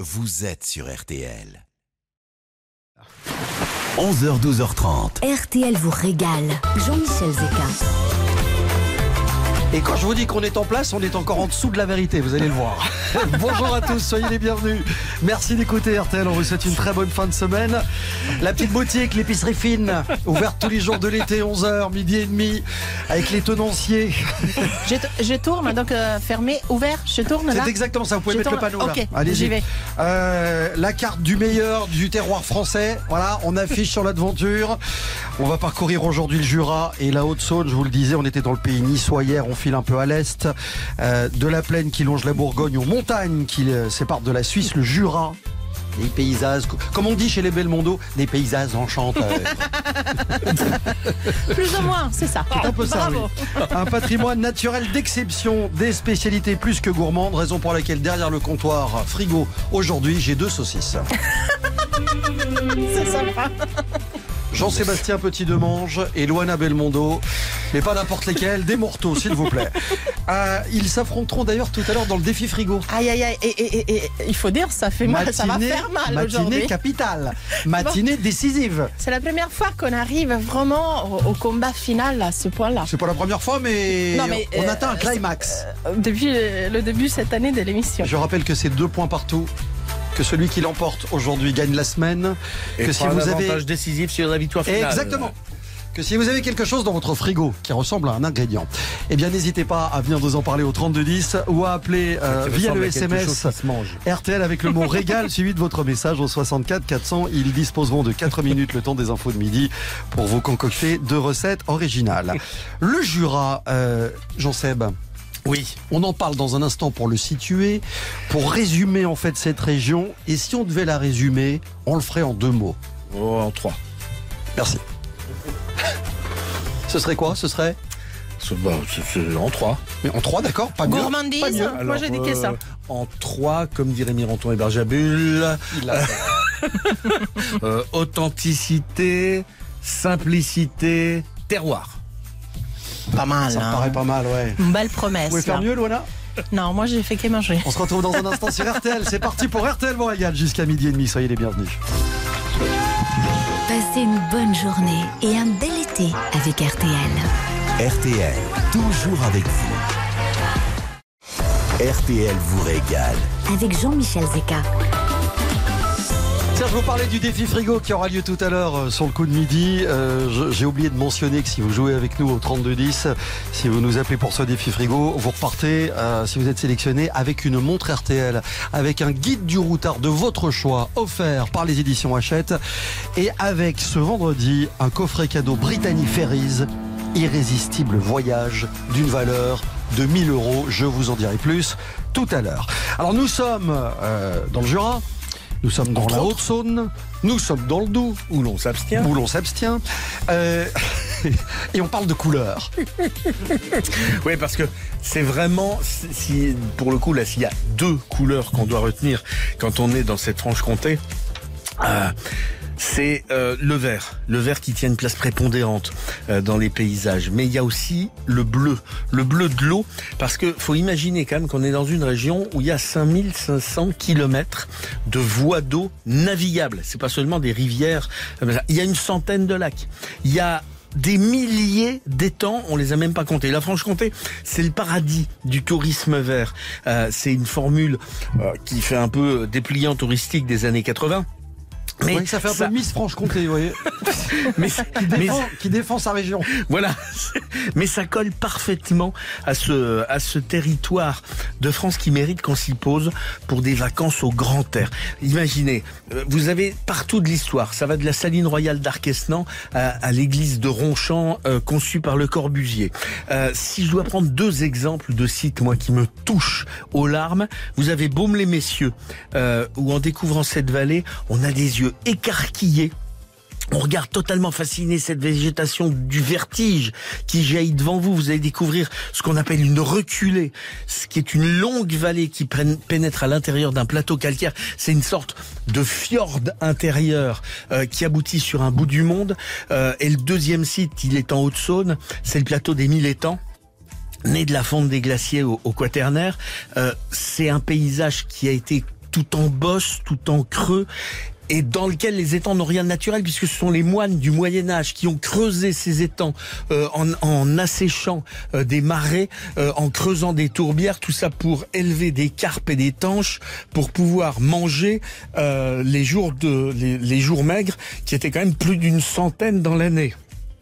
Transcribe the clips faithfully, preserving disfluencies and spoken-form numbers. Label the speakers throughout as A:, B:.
A: vous êtes sur R T L. onze heures douze heures trente.
B: R T L vous régale. Jean-Michel Zeka.
C: Et quand je vous dis qu'on est en place, on est encore en dessous de la vérité, vous allez le voir. Bonjour à tous, soyez les bienvenus. Merci d'écouter R T L, on vous souhaite une très bonne fin de semaine. La petite boutique, l'épicerie fine, ouverte tous les jours de l'été, onze heures, midi et demi, avec les tenanciers.
D: Je, je tourne, donc euh, fermé, ouvert, je tourne là.
C: C'est exactement ça, vous pouvez
D: je
C: mettre
D: tourne.
C: le panneau là.
D: Ok,
C: allez-y.
D: j'y vais.
C: Euh, la carte du meilleur du terroir français, voilà, on affiche sur l'aventure. On va parcourir aujourd'hui le Jura et la Haute-Saône, je vous le disais, on était dans le pays niçois hier, on file un peu à l'est, euh, de la plaine qui longe la Bourgogne aux montagnes qui euh, séparent de la Suisse, le Jura. Des paysages, comme on dit chez les Belmondo, des paysages enchanteurs.
D: Plus ou moins, c'est ça.
C: C'est un peu ça,
D: Bravo.
C: oui. Un patrimoine naturel d'exception, des spécialités plus que gourmandes, raison pour laquelle derrière le comptoir frigo, aujourd'hui, j'ai deux saucisses.
D: C'est sympa.
C: Jean-Sébastien Petit-Demange et Loana Belmondo, mais pas n'importe lesquels, des morteaux s'il vous plaît. Euh, ils s'affronteront d'ailleurs tout à l'heure dans le défi frigo.
D: Aïe aïe aïe, et, et, et, et il faut dire, ça fait mal, ça va faire mal
C: matinée
D: aujourd'hui.
C: capitale, matinée décisive.
D: C'est la première fois qu'on arrive vraiment au, au combat final à ce point-là.
C: C'est pas la première fois, mais,
D: Non, mais,
C: on
D: euh,
C: atteint un climax.
D: Euh, depuis le, le début cette année de l'émission.
C: Je rappelle que c'est deux points partout. Que celui qui l'emporte aujourd'hui gagne la semaine.
E: Et
C: que si
E: un
C: vous
E: avantage
C: avez
E: décisif sur la victoire finale.
C: Exactement. Que si vous avez quelque chose dans votre frigo qui ressemble à un ingrédient, eh bien n'hésitez pas à venir nous en parler au trente-deux dix ou à appeler euh, via le S M S R T L avec le mot régal suivi de votre message au soixante-quatre quatre cents. Ils disposeront de quatre minutes le temps des infos de midi pour vous concocter deux recettes originales. Le Jura, euh, Jean-Seb.
E: Oui.
C: On en parle dans un instant pour le situer, pour résumer en fait cette région. Et si on devait la résumer, on le ferait en deux mots.
E: Oh, en trois.
C: Merci. Ce serait quoi? Ce serait
E: C'est, bah, c'est, c'est en trois.
C: Mais en trois, d'accord, pas mieux.
D: Gourmandise,
C: pas mieux.
D: moi j'ai dit que ça.
E: Euh, en trois, comme dirait Miranton et Berjabul,
C: Il l'a
E: euh, authenticité, simplicité, terroir.
D: Pas mal.
C: Ça me
D: hein.
C: paraît pas mal, ouais.
D: Une belle
C: Vous
D: promesse.
C: pouvez faire
D: là.
C: mieux, Loana?
D: Non, moi j'ai fait que manger.
C: On se retrouve dans un instant sur R T L. C'est parti pour R T L vous régale jusqu'à midi et demi. Soyez les bienvenus.
B: Passez une bonne journée et un bel été avec R T L.
A: R T L, toujours avec vous. R T L vous régale.
B: Avec Jean-Michel Zeka.
C: Tiens, je vous parlais du défi frigo qui aura lieu tout à l'heure euh, sur le coup de midi. Euh, je- j'ai oublié de mentionner que si vous jouez avec nous au trente-deux dix, si vous nous appelez pour ce défi frigo, vous repartez, euh, si vous êtes sélectionné, avec une montre R T L, avec un guide du routard de votre choix offert par les éditions Hachette, et avec ce vendredi un coffret cadeau Brittany Ferries, irrésistible voyage d'une valeur de mille euros. Je vous en dirai plus tout à l'heure. Alors nous sommes euh, dans le Jura. Nous sommes dans
E: Entre
C: la
E: autres.
C: Haute-Saône, nous sommes dans le Doubs,
E: Où l'on s'abstient.
C: où l'on s'abstient, euh, et on parle de couleurs.
E: Oui, parce que c'est vraiment, si, pour le coup, là, s'il y a deux couleurs qu'on doit retenir quand on est dans cette Franche-Comté, euh, c'est euh, le vert, le vert qui tient une place prépondérante euh, dans les paysages. Mais il y a aussi le bleu, le bleu de l'eau, parce que faut imaginer quand même qu'on est dans une région où il y a cinq mille cinq cents kilomètres de voies d'eau navigables. C'est pas seulement des rivières. Il y a une centaine de lacs. Il y a des milliers d'étangs, on les a même pas comptés. La Franche-Comté, c'est le paradis du tourisme vert. Euh, c'est une formule euh, qui fait un peu dépliant touristique des années quatre-vingts. Mais
C: Oui, ça fait un peu Miss Franche-Comté, vous voyez,
E: mais,
C: qui
E: mais-
C: défend, qui défend sa région.
E: voilà, mais ça colle parfaitement à ce à ce territoire de France qui mérite qu'on s'y pose pour des vacances au grand air. Imaginez, euh, vous avez partout de l'histoire. Ça va de la Saline Royale d'Arquesnan à, à l'église de Ronchamp euh, conçue par Le Corbusier. Euh, si je dois prendre deux exemples de sites, moi, qui me touchent aux larmes, vous avez Baume-les-Messieurs, euh, où en découvrant cette vallée, on a des yeux écarquillés. On regarde totalement fasciné cette végétation du vertige qui jaillit devant vous. Vous allez découvrir ce qu'on appelle une reculée, ce qui est une longue vallée qui pénètre à l'intérieur d'un plateau calcaire. C'est une sorte de fjord intérieur euh, qui aboutit sur un bout du monde. Euh, et le deuxième site, il est en Haute-Saône, c'est le plateau des Mille Étangs. Né de la fonte des glaciers au, au Quaternaire. Euh, c'est un paysage qui a été tout en bosse, tout en creux, et dans lequel les étangs n'ont rien de naturel, puisque ce sont les moines du Moyen-Âge qui ont creusé ces étangs euh, en, en asséchant euh, des marais, euh, en creusant des tourbières, tout ça pour élever des carpes et des tanches, pour pouvoir manger euh, les jours de les, les jours maigres, qui étaient quand même plus d'une centaine dans l'année.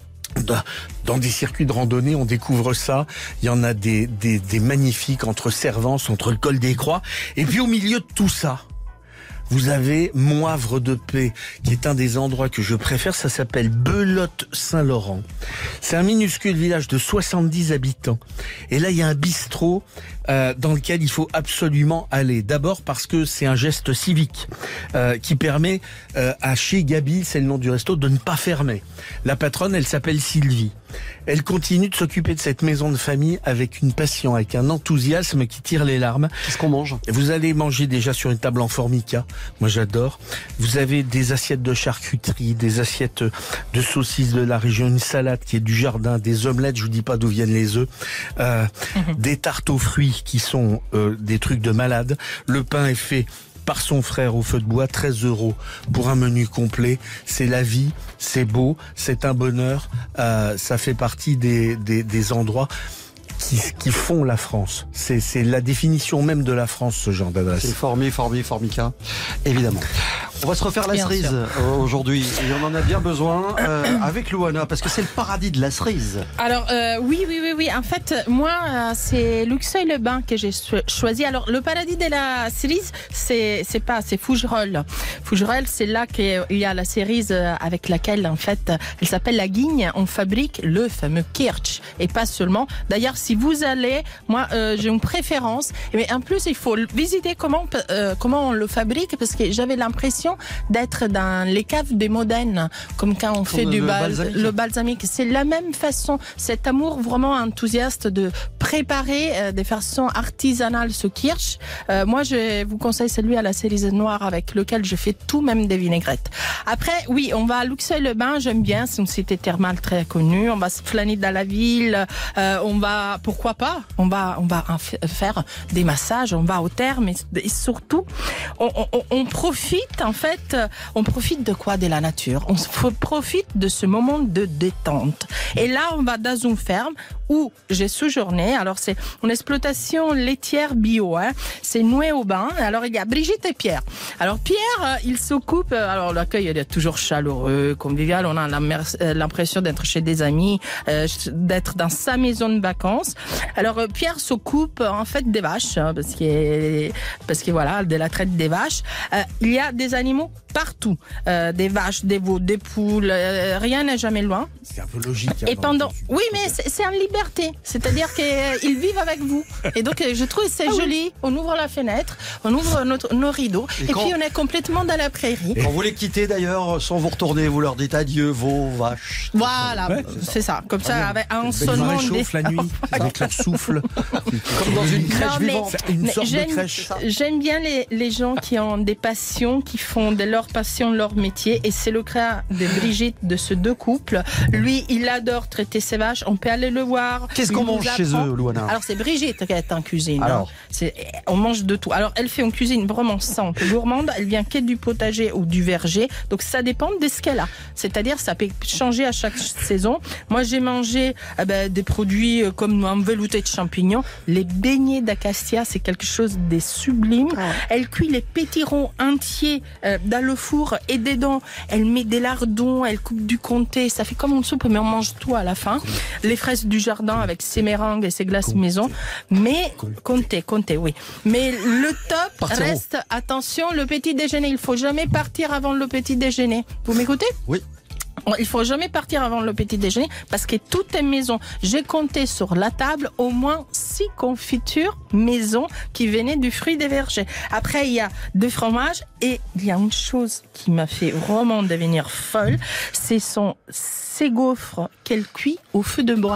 E: Dans des circuits de randonnée, on découvre ça. Il y en a des, des, des magnifiques entre Servance, entre le col des Croix, et puis au milieu de tout ça, vous avez Moivre de Paix, qui est un des endroits que je préfère. Ça s'appelle Belote-Saint-Laurent. C'est un minuscule village de soixante-dix habitants. Et là, il y a un bistrot euh, dans lequel il faut absolument aller. D'abord parce que c'est un geste civique euh, qui permet euh, à Chez Gabi, c'est le nom du resto, de ne pas fermer. La patronne, elle s'appelle Sylvie. Elle continue de s'occuper de cette maison de famille avec une passion, avec un enthousiasme qui tire les larmes.
C: Qu'est-ce qu'on mange ?
E: Vous allez manger déjà sur une table en formica. Moi, j'adore. Vous avez des assiettes de charcuterie, des assiettes de saucisses de la région, une salade qui est du jardin, des omelettes, je vous dis pas d'où viennent les œufs, euh, mmh. des tartes aux fruits qui sont euh, des trucs de malade. Le pain est fait par son frère au feu de bois, treize euros pour un menu complet. C'est la vie, c'est beau, c'est un bonheur. Euh, ça fait partie des, des, des endroits qui, qui font la France. C'est, c'est la définition même de la France, ce genre d'adresse.
C: C'est Formi, Formi, Formica, évidemment. On va se refaire la
D: Bien
C: cerise
D: sûr.
C: aujourd'hui. Et on en a bien besoin euh, avec Louana, parce que c'est le paradis de la cerise.
D: Alors euh, oui, oui, oui, oui. En fait, moi, euh, c'est Luxeuil-le-Bain que j'ai cho- choisi. Alors le paradis de la cerise, c'est c'est pas, c'est Fougerolles. Fougerolles, c'est là qu'il y a la cerise avec laquelle, en fait, elle s'appelle la guigne. On fabrique le fameux kirsch et pas seulement. D'ailleurs, si vous allez, moi, euh, j'ai une préférence. Mais en plus, il faut visiter comment euh, comment on le fabrique, parce que j'avais l'impression d'être dans les caves des Modènes, comme quand on fait
C: Comme
D: du
C: le
D: bal-
C: balsamique.
D: le balsamique. C'est la même façon, cet amour vraiment enthousiaste de préparer euh, de façon artisanale ce kirsch. Euh, moi, je vous conseille celui à la cerise noire avec lequel je fais tout, même des vinaigrettes. Après, oui, on va à Luxeuil-le-Bain, j'aime bien, c'est une cité thermale très connue. On va se flâner dans la ville, euh, on va, pourquoi pas, on va, on va en f- faire des massages, on va au terme et, et surtout, on, on, on profite en fait, on profite de quoi? De la nature. On f- profite de ce moment de détente. Et là, on va dans une ferme où j'ai séjourné. Alors, c'est une exploitation laitière bio. Hein. C'est Noué-Aubin. Alors, il y a Brigitte et Pierre. Alors, Pierre, euh, il s'occupe... Euh, alors, l'accueil il est toujours chaleureux, convivial. On a la mer- euh, l'impression d'être chez des amis, euh, d'être dans sa maison de vacances. Alors, euh, Pierre s'occupe, euh, en fait, des vaches, hein, parce que, parce que voilà, de la traite des vaches. Euh, il y a des animaux partout. Euh, des vaches, des veaux, des poules. Euh, rien n'est jamais loin.
E: C'est un peu logique.
D: Et pendant, oui, mais c'est, c'est en liberté. C'est-à-dire qu'ils vivent avec vous. Et donc, je trouve que c'est ah joli. Oui. On ouvre la fenêtre, on ouvre notre, nos rideaux, et, et quand, puis on est complètement dans la prairie.
C: Et quand vous les quittez d'ailleurs, sans vous retourner, vous leur dites adieu, vos vaches.
D: Voilà,
E: ouais,
D: c'est, c'est ça. Comme ça, avec un
E: sonnant. Ils réchauffent
D: des...
E: la nuit, avec leur souffle.
C: Comme dans une crèche non, mais, vivante.
E: Une sorte
D: j'aime,
E: de crèche.
D: J'aime bien les, les gens qui ont des passions, qui font de leur passion leur métier. Et c'est le cas de Brigitte, de ces deux couples. Lui, il adore traiter ses vaches. On peut aller le voir.
C: Qu'est-ce qu'on mange chez eux, Louana?
D: Alors, c'est Brigitte qui est en cuisine.
C: Alors.
D: Hein. C'est, on mange de tout. Alors, elle fait une cuisine vraiment simple, gourmande. Elle vient que du potager ou du verger. Donc, ça dépend de ce qu'elle a. C'est-à-dire, ça peut changer à chaque saison. Moi, j'ai mangé eh ben, des produits comme un velouté de champignons. Les beignets d'acacia, c'est quelque chose de sublime. Ah. Elle cuit les pétirons entiers euh, dans le four et dedans, elle met des lardons, elle coupe du comté. Ça fait comme une soupe, mais on mange tout à la fin. Comté. Les fraises du jardin avec ses méringues et ses glaces comté. Maison. Mais, comté, comté, oui. Mais le top Partiro. Reste, attention, le petit déjeuner. Il faut jamais partir avant le petit déjeuner. Vous m'écoutez?
C: Oui.
D: Il faut jamais partir avant le petit déjeuner parce que tout est maison. J'ai compté sur la table au moins six confitures maison qui venaient du fruit des vergers. Après, il y a deux fromages et il y a une chose qui m'a fait vraiment devenir folle. Ce sont ces gaufres qu'elle cuit au feu de bois.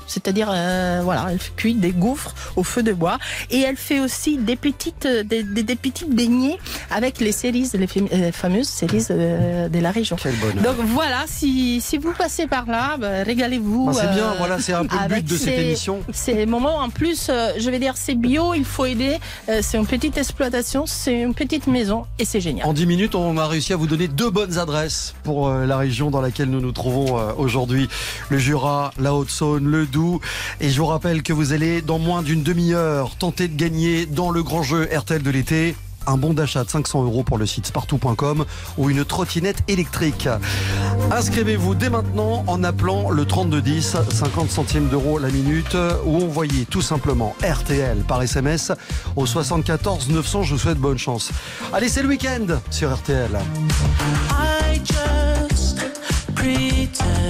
D: c'est-à-dire euh, voilà, elle cuit des gaufres au feu de bois et elle fait aussi des petites des, des, des petites beignets avec les cerises, les fam- fameuses cerises de, de la région.
C: Quel bonheur.
D: Donc voilà, si si vous passez par là, bah, régalez-vous.
C: Bah, c'est bien,
D: euh,
C: voilà, c'est un peu le but de cette
D: ces,
C: émission.
D: Ces moments, en plus, euh, je vais dire, c'est bio, il faut aider. Euh, c'est une petite exploitation, c'est une petite maison et c'est génial.
C: En dix minutes, on a réussi à vous donner deux bonnes adresses pour euh, la région dans laquelle nous nous trouvons euh, aujourd'hui. Le Jura, la Haute-Saône, le Doubs. Et je vous rappelle que vous allez, dans moins d'une demi-heure, tenter de gagner dans le grand jeu R T L de l'été un bon d'achat de cinq cents euros pour le site spartou point com ou une trottinette électrique. Inscrivez-vous dès maintenant en appelant le trente-deux dix, cinquante centimes d'euros la minute, ou envoyez tout simplement R T L par S M S au soixante-quatorze neuf cents. Je vous souhaite bonne chance. Allez, c'est le week-end sur R T L.
F: I just pretend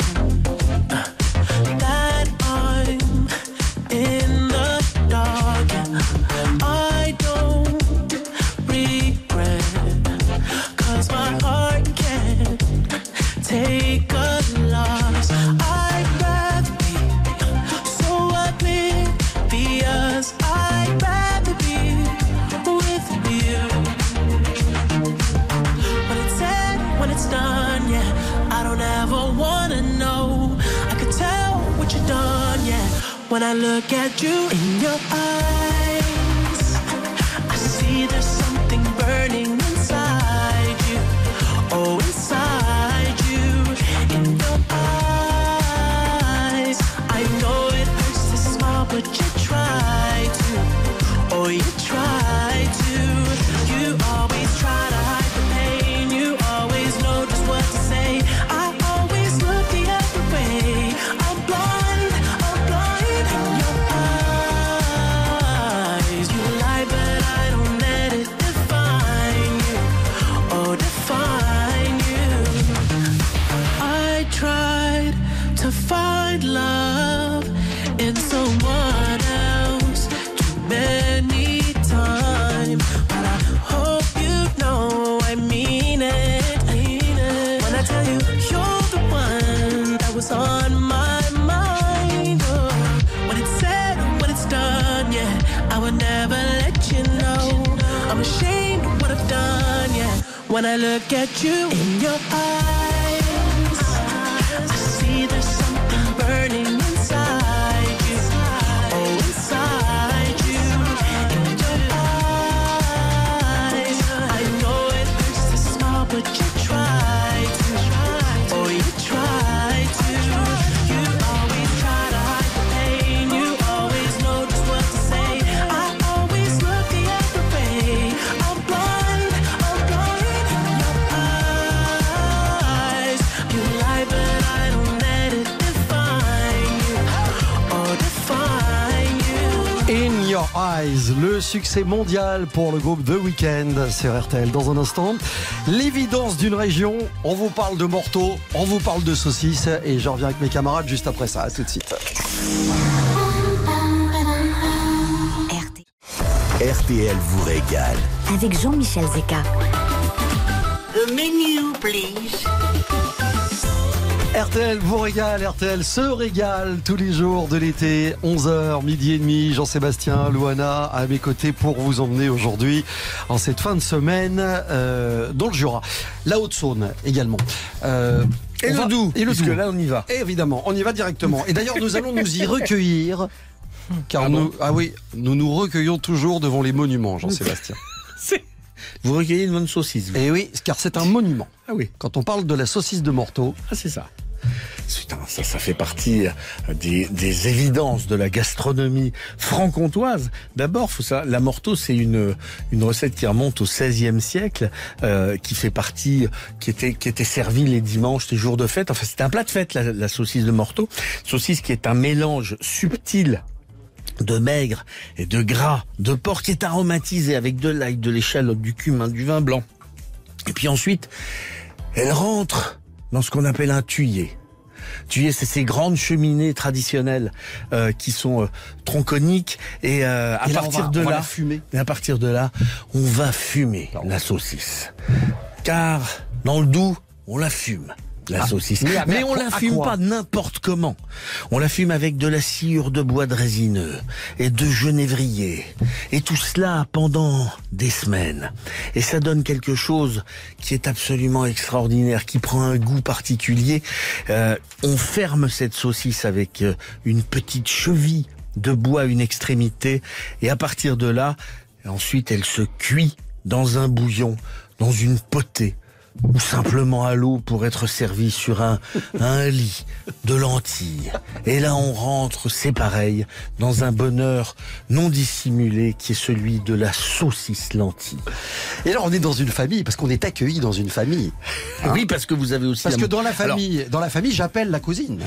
F: that I'm in the dark. I don't regret, 'cause my heart can't take a loss. I'd rather be so oblivious. I'd rather be with you. When it's said, when it's done, yeah, I don't ever wanna know. I could tell what you've done, yeah. When I look at you in your eyes, I see there's something burning inside you. Oh, inside you, in your eyes. I know it hurts to smile, but you try to. Oh, you try to. You always try to hide the pain. You always know just what to say. I always look the other way. I'm blind, I'm blind in your eyes. You lie, but I don't let it define you. Oh, define you. I tried to find love in someone else too many times, but I hope you know I mean it. Mean it. When I tell you you're the one that was on my mind. Oh, when it's said, when it's done, yeah, I would never let you know. I'm ashamed of what I've done, yeah. When I look at you in your eyes, I see there's something burning inside you. Oh, inside you, in your eyes. I know it hurts to smile, but you try to. Oh, you try to. You always try to hide the pain. You always know just what to say. I always look the other way. I'm blind, I'm blind in your eyes. You lie, but I don't let it define you. Oh, define you.
C: In Your Eyes, le succès mondial pour le groupe The Weeknd sur R T L. Dans un instant, l'évidence d'une région. On vous parle de morteaux, on vous parle de saucisses et je reviens avec mes camarades juste après ça. À tout de suite.
B: R T
A: R T L vous régale.
B: avec Jean-Michel Zeka.
G: The menu, please.
C: R T L vous régale, R T L se régale tous les jours de l'été, onze heures, midi et demi. Jean-Sébastien, Louana à mes côtés pour vous emmener aujourd'hui en cette fin de semaine euh, dans le Jura. La Haute-Saône également. Euh,
E: Et
C: on
E: le
C: va-
E: Doubs,
C: Et le
E: puisque
C: Doubs.
E: là on y va.
C: Évidemment, on y va directement. Et d'ailleurs, nous allons nous y recueillir. Car
E: Ah
C: nous,
E: bon
C: ah oui, nous nous recueillons toujours devant les monuments, Jean-Sébastien.
E: Vous recueillez une bonne saucisse. vous.
C: Et oui, car c'est un monument.
E: Ah oui,
C: Quand on parle de la saucisse de Morteau,
E: ah, c'est ça. Putain, ça, ça fait partie des, des évidences de la gastronomie franc-comtoise. D'abord, faut ça, la Morteau, c'est une une recette qui remonte au seizième siècle, euh, qui fait partie, qui était qui était servie les dimanches, les jours de fête. Enfin, c'était un plat de fête, la, la saucisse de Morteau. Saucisse qui est un mélange subtil de maigre et de gras, de porc qui est aromatisé avec de l'ail, de l'échalote, du cumin, du vin blanc. Et puis ensuite, elle rentre dans ce qu'on appelle un thuillier. Thuillier, c'est ces grandes cheminées traditionnelles euh, qui sont euh, tronconiques et euh, à
C: et là,
E: partir
C: on va,
E: de
C: on va
E: là,
C: la fumer.
E: et à partir de là, on va fumer la saucisse. Car dans le Doubs, on la fume. la
C: Ah.
E: saucisse.
C: Mais,
E: Mais,
C: mais à
E: on
C: quoi-
E: la
C: à
E: fume
C: quoi
E: pas n'importe comment. On la fume avec de la sciure de bois de résineux et de genévrier. Et tout cela pendant des semaines. Et ça donne quelque chose qui est absolument extraordinaire, qui prend un goût particulier. Euh, on ferme cette saucisse avec euh, une petite cheville de bois à une extrémité. Et à partir de là, ensuite elle se cuit dans un bouillon, dans une potée, ou simplement à l'eau pour être servi sur un, un lit de lentilles. Et là, on rentre, c'est pareil, dans un bonheur non dissimulé qui est celui de la saucisse lentille.
C: Et là, on est dans une famille, parce qu'on est accueilli dans une famille. Hein
E: Oui, parce que vous avez aussi...
C: Parce
E: la-
C: que dans la
E: Alors,
C: famille, dans la famille, j'appelle la cousine.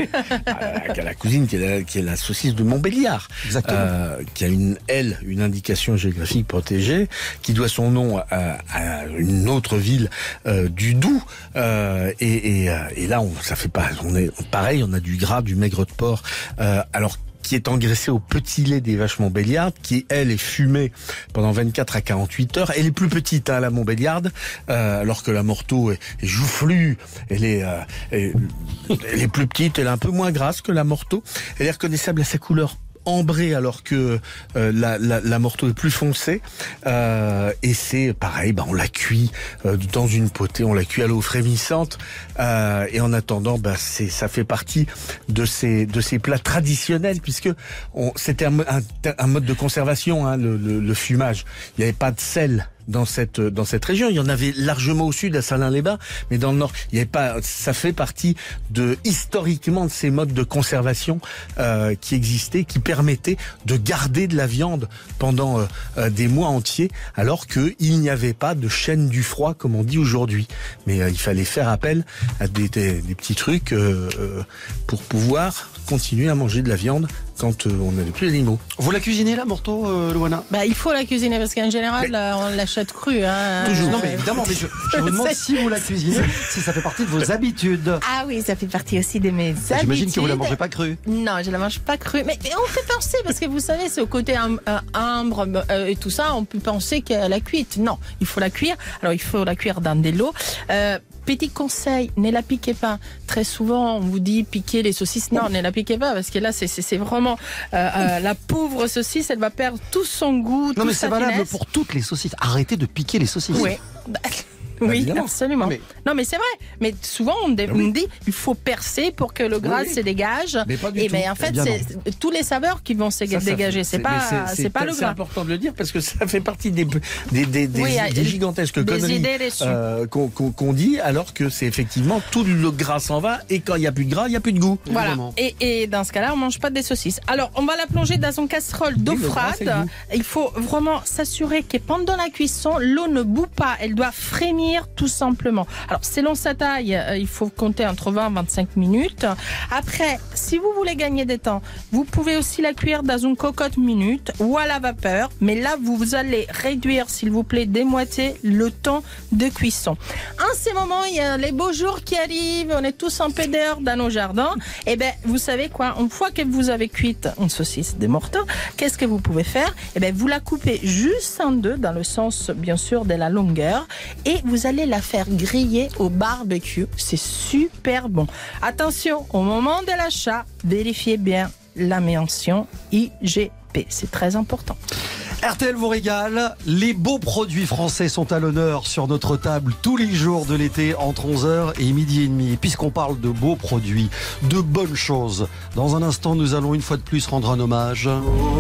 E: à la cousine qui est la, qui est la saucisse de Montbéliard,
C: Exactement.
E: euh, qui a une elle, une indication géographique protégée, qui doit son nom à, à une autre ville euh, du Doubs. Euh, et, et, euh, et là, on, ça fait pas, on est pareil, on a du gras, du maigre de porc. Euh, alors qui est engraissée au petit lait des vaches Montbéliardes, qui elle est fumée pendant vingt-quatre à quarante-huit heures. Elle est plus petite, hein, la Montbéliarde, euh, alors que la Morteau est, est joufflue. Elle est, euh, elle, elle est plus petite, elle est un peu moins grasse que la Morteau. Elle est reconnaissable à sa couleur ambrée, alors que euh, la, la, la Morteau est plus foncée. Euh, et c'est pareil, bah, on la cuit euh, dans une potée, on la cuit à l'eau frémissante. Euh, et en attendant, bah, c'est, ça fait partie de ces, de ces plats traditionnels, puisque on, c'était un, un, un mode de conservation, hein, le, le, le fumage. Il n'y avait pas de sel dans cette dans cette région. Il y en avait largement au sud, à Salins-les-Bains, mais dans le nord, il y avait pas. Ça fait partie de historiquement de ces modes de conservation euh, qui existaient, qui permettaient de garder de la viande pendant euh, des mois entiers, alors que il n'y avait pas de chaîne du froid comme on dit aujourd'hui. Mais euh, il fallait faire appel à des, des, des petits trucs euh, euh, pour pouvoir continuer à manger de la viande quand euh, on n'avait plus d'animaux.
C: Vous la cuisinez, la Morteau, euh, Loana?
D: Bah, il faut la cuisiner parce qu'en général,
E: Mais-
D: euh, on l'achète crue. Hein.
C: Toujours.
D: Euh,
C: Non, mais évidemment, mais je, je vous demande si vous la cuisinez, si ça fait partie de vos habitudes.
D: Ah oui, ça fait partie aussi de mes habitudes.
C: J'imagine que vous la mangez pas crue.
D: Non, je la mange pas crue. Mais, mais on peut penser, parce que vous savez, c'est au côté am- euh, ambre euh, et tout ça, on peut penser qu'elle a cuite. Non, il faut la cuire. Alors, il faut la cuire dans de l'eau. Euh, Petit conseil, ne la piquez pas. Très souvent, on vous dit piquer les saucisses. Non, ne la piquez pas, parce que là, c'est, c'est, c'est vraiment euh, euh, la pauvre saucisse, elle va perdre tout son goût.
C: Non,
D: toute
C: mais
D: sa
C: c'est valable
D: finesse.
C: pour toutes les saucisses. Arrêtez de piquer les saucisses.
D: Oui. Bah, oui,
E: évidemment.
D: absolument.
C: Mais-
D: Non, mais c'est vrai. Mais souvent, on, dé-
E: Ah oui.
D: on dit il faut percer pour que le gras
E: Oui, oui.
D: se dégage.
E: Mais pas du
D: Et
E: tout.
D: ben en fait,
C: Eh bien
D: c'est tous les saveurs qui vont se
E: Ça, ça
D: dégager.
E: fait-
D: C'est
E: mais
D: pas, c'est pas le
E: C'est
D: gras.
E: important de le dire parce que ça fait partie des des des, des,
D: Oui,
E: des
D: euh,
E: gigantesques
D: des
E: conneries
D: idées reçues.
E: euh, qu'on qu'on qu'on dit, alors que c'est effectivement tout le gras s'en va et quand il y a plus de gras, il y a plus de goût.
D: Voilà.
C: Évidemment.
D: Et, et dans ce cas-là, on mange pas des saucisses. Alors, on va la plonger dans une casserole d'eau
E: Oui, le gras, c'est
D: froide.
E: le goût.
D: Il faut vraiment s'assurer que pendant la cuisson, l'eau ne bout pas. Elle doit frémir tout simplement. Alors, selon sa taille, euh, il faut compter entre vingt et vingt-cinq minutes. Après, si vous voulez gagner des temps, vous pouvez aussi la cuire dans une cocotte minute ou à la vapeur. Mais là, vous allez réduire, s'il vous plaît, des moitiés le temps de cuisson. En ces moments, il y a les beaux jours qui arrivent. On est tous en peu dehors dans nos jardins. Eh ben, vous savez quoi? Une fois que vous avez cuite une saucisse de Morteau, qu'est-ce que vous pouvez faire? Eh ben, vous la coupez juste en deux, dans le sens, bien sûr, de la longueur, et vous allez la faire griller au barbecue. C'est super bon. Attention, au moment de l'achat, vérifiez bien la mention I G P. C'est très important.
C: R T L vous régale. Les beaux produits français sont à l'honneur sur notre table tous les jours de l'été entre onze heures et midi et demi. Puisqu'on parle de beaux produits, de bonnes choses, dans un instant, nous allons une fois de plus rendre un hommage.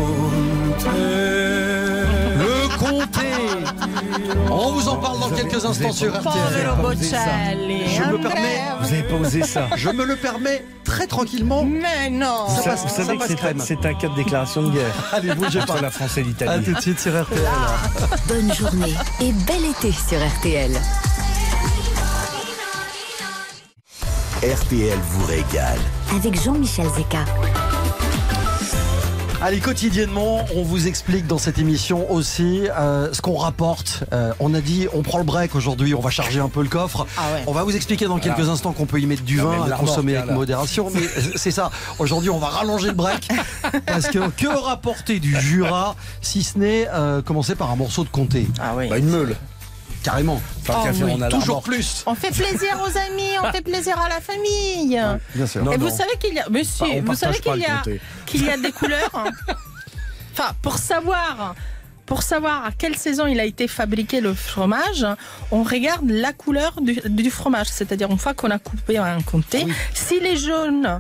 C: Le comté. On vous en parle dans quelques instants sur R T L.
D: Povero Bocelli.
C: Je me
D: Andrea.
C: permets-
E: Vous avez pas osé ça.
C: Je me le permets très tranquillement.
D: Mais non.
C: Ça
E: Ça,
C: passe-
E: vous
C: ça
E: savez que
C: passe
E: c'est
C: crème.
E: un, c'est un cas de déclaration de guerre
C: Allez, bougez pas.
E: entre la France et
C: À
E: l'Italie.
C: tout de suite sur R T L.
B: Bonne journée et bel été sur R T L.
A: R T L vous régale.
B: Avec Jean-Michel Zeka.
C: Allez, quotidiennement, on vous explique dans cette émission aussi euh, ce qu'on rapporte. Euh, on a dit, on prend le break aujourd'hui, on va charger un peu le coffre.
D: Ah ouais.
C: On va vous expliquer dans quelques
E: Voilà.
C: instants qu'on peut y mettre du
E: Non,
C: vin
E: mais
C: à
E: la
C: consommer
E: remorque,
C: avec
E: là.
C: modération. Mais c'est ça, aujourd'hui on va rallonger le break. Parce que que rapporter du Jura, si ce n'est euh, commencer par un morceau de comté?
D: Ah oui.
E: Bah, une meule.
C: carrément.
E: Tant qu'à
D: Oh,
E: faire,
D: oui,
E: on a
C: Toujours
E: l'arbre.
C: plus.
D: On fait plaisir aux amis, on fait plaisir à la famille.
C: Bien sûr.
E: Non,
D: Et vous
E: non.
D: savez qu'il y a, monsieur,
E: Bah, on
D: vous
E: partage
D: savez
E: pas
D: qu'il y
E: le
D: a,
E: comté.
D: qu'il y a des couleurs. hein. Enfin, pour savoir, pour savoir à quelle saison il a été fabriqué le fromage, on regarde la couleur du, du fromage. C'est-à-dire une fois qu'on a coupé un comté,
C: oui.
D: s'il est jaune,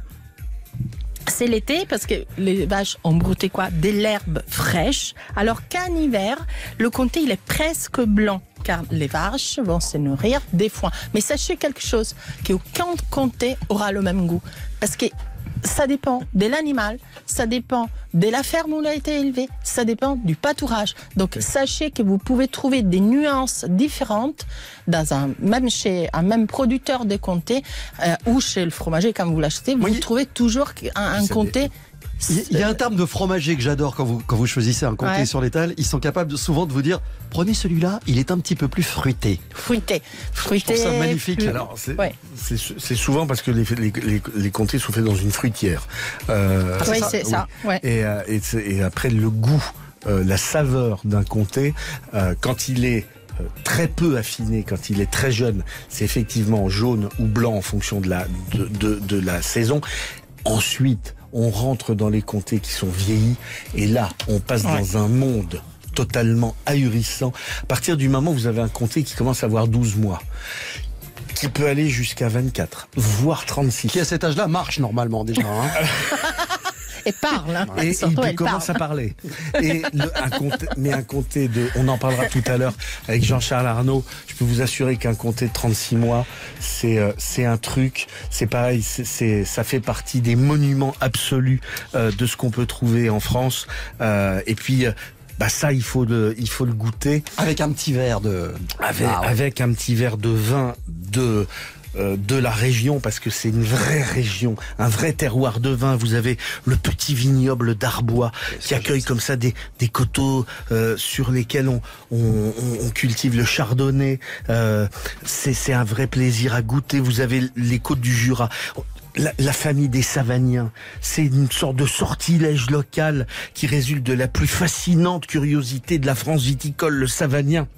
D: c'est l'été parce que les vaches ont brouté quoi? De l'herbe fraîche. Alors qu'en hiver, le comté il est presque blanc car les vaches vont se nourrir des foins. Mais sachez quelque chose, qu'aucun comté aura le même goût parce que ça dépend de l'animal, ça dépend de la ferme où il a été élevé, ça dépend du pâturage. Donc sachez que vous pouvez trouver des nuances différentes dans un même chez un même producteur de comté euh, ou chez le fromager quand vous l'achetez, vous
C: Oui.
D: trouvez toujours un, un
E: Ça
D: comté.
C: Il y a un terme de fromager que j'adore quand vous, quand vous choisissez un comté
D: Ouais.
C: sur l'étal. Ils sont capables de- souvent de vous dire prenez celui-là, il est un petit peu plus fruité.
D: Fruité, fruité.
C: Je trouve ça magnifique.
D: plus-
E: Alors, c'est
D: Ouais.
E: c'est sou- c'est souvent parce que les, les, les, les comtés sont faits dans une fruitière. Euh,
D: Oui,
C: ça,
D: c'est ça. Ouais.
E: Et, euh, et, c'est- et après, le goût, euh, la saveur d'un comté, euh, quand il est euh, très peu affiné, quand il est très jeune, c'est effectivement jaune ou blanc en fonction de la, de, de, de la saison. Ensuite, on rentre dans les comtés qui sont vieillis et là, on passe
D: Ouais.
E: dans un monde totalement ahurissant. À partir du moment où vous avez un comté qui commence à avoir douze mois, qui peut aller jusqu'à vingt-quatre, voire trente-six.
C: Qui à cet âge-là marche normalement déjà. hein.
D: Et parle, hein.
E: Et
D: Surtout,
E: il
D: elle
E: commence
D: parle.
E: à parler. Et le, un comté, mais un comté de, on en parlera tout à l'heure avec Jean-Charles Arnaud. Je peux vous assurer qu'un comté de trente-six mois, c'est euh, c'est un truc. C'est pareil, c'est c'est ça fait partie des monuments absolus euh, de ce qu'on peut trouver en France. Euh, et puis. euh, Bah ça, il faut le, il faut le goûter
C: Avec un petit verre de.
E: avec,
C: Ah ouais.
E: avec un petit verre de vin de euh, de la région, parce que c'est une vraie région, un vrai terroir de vin. Vous avez le petit vignoble d'Arbois qui accueille comme ça des, des coteaux euh, sur lesquels on, on, on- on cultive le chardonnay. Euh, c'est, c'est un vrai plaisir à goûter. Vous avez les côtes du Jura. La, la famille des Savagniens, c'est une sorte de sortilège local qui résulte de la plus fascinante curiosité de la France viticole, le Savagnin.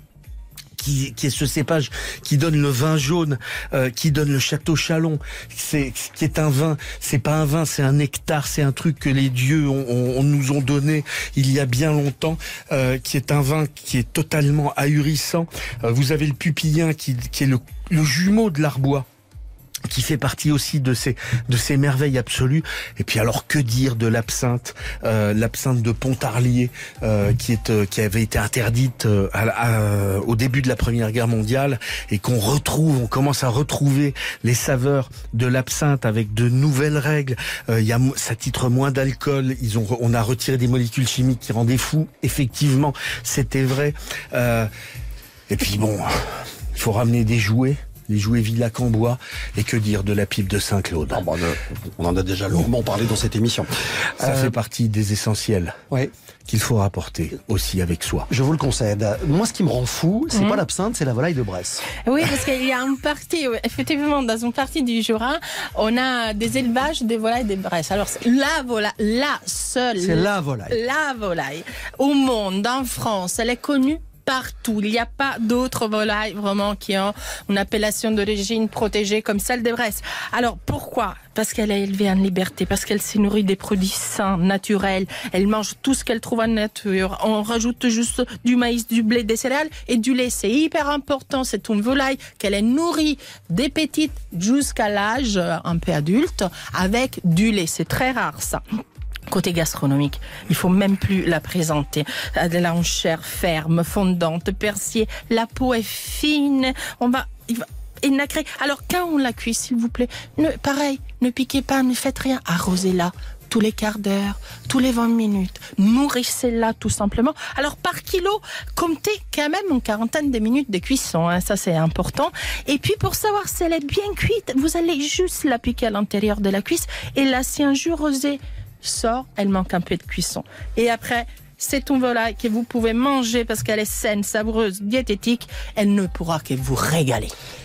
E: Qui, qui est ce cépage qui donne le vin jaune, euh, qui donne le Château Chalon, c'est qui est un vin, c'est pas un vin, c'est un nectar, c'est un truc que les dieux ont, ont- nous ont donné il y a bien longtemps, euh, qui est un vin qui est totalement ahurissant. Euh, vous avez le Pupillin qui, qui est le, le jumeau de l'Arbois, qui fait partie aussi de ces de ces merveilles absolues. Et puis alors que dire de l'absinthe, euh, l'absinthe de Pontarlier, euh, qui est euh, qui avait été interdite euh, à, à- au début de la Première Guerre mondiale, et qu'on retrouve, on commence à retrouver les saveurs de l'absinthe avec de nouvelles règles. Euh, il y a mo- ça titre moins d'alcool. Ils ont re- on a retiré des molécules chimiques qui rendaient fou. Effectivement, c'était vrai. Euh, et puis bon, il faut ramener des jouets. Les jouets Villac en bois, et que dire de la pipe de Saint-Claude.
C: Ah, bon, on en a déjà longuement parlé dans cette émission.
E: Ça
C: Euh,
E: fait partie des essentiels
C: Ouais,
E: qu'il faut rapporter aussi avec soi.
C: je vous le concède. Moi, ce qui me rend fou, c'est
D: Mhm.
C: pas l'absinthe, c'est la volaille de Bresse.
D: Oui, parce qu'il y a une partie, oui, effectivement, dans une partie du Jura, on a des élevages de volailles de Bresse. Alors, c'est la volaille, la seule.
C: C'est la volaille.
D: La volaille. Au monde, en France, elle est connue partout. Il n'y a pas d'autres volailles vraiment qui ont une appellation d'origine protégée comme celle de Bresse. Alors pourquoi ? Parce qu'elle est élevée en liberté, parce qu'elle se nourrit des produits sains, naturels. Elle mange tout ce qu'elle trouve en nature. On rajoute juste du maïs, du blé, des céréales et du lait. C'est hyper important. C'est une volaille qu'elle est nourrie des petites jusqu'à l'âge un peu adulte avec du lait. C'est très rare ça. Côté gastronomique, il faut même plus la présenter. Elle a une chair ferme, fondante, persillée. La peau est fine. On va, il va, et nacré. Alors quand on la cuit, s'il vous plaît, ne, pareil, ne piquez pas, ne faites rien. Arrosez-la tous les quarts d'heure, tous les vingt minutes. Nourrissez-la tout simplement. Alors par kilo, comptez quand même une quarantaine de minutes de cuisson. Hein, ça c'est important. Et puis pour savoir si elle est bien cuite, vous allez juste la piquer à l'intérieur de la cuisse. Et là, si un jour rosé sort, elle manque un peu de cuisson. Et après, c'est une volaille que vous pouvez manger parce qu'elle est saine, savoureuse, diététique. Elle ne pourra que vous régaler.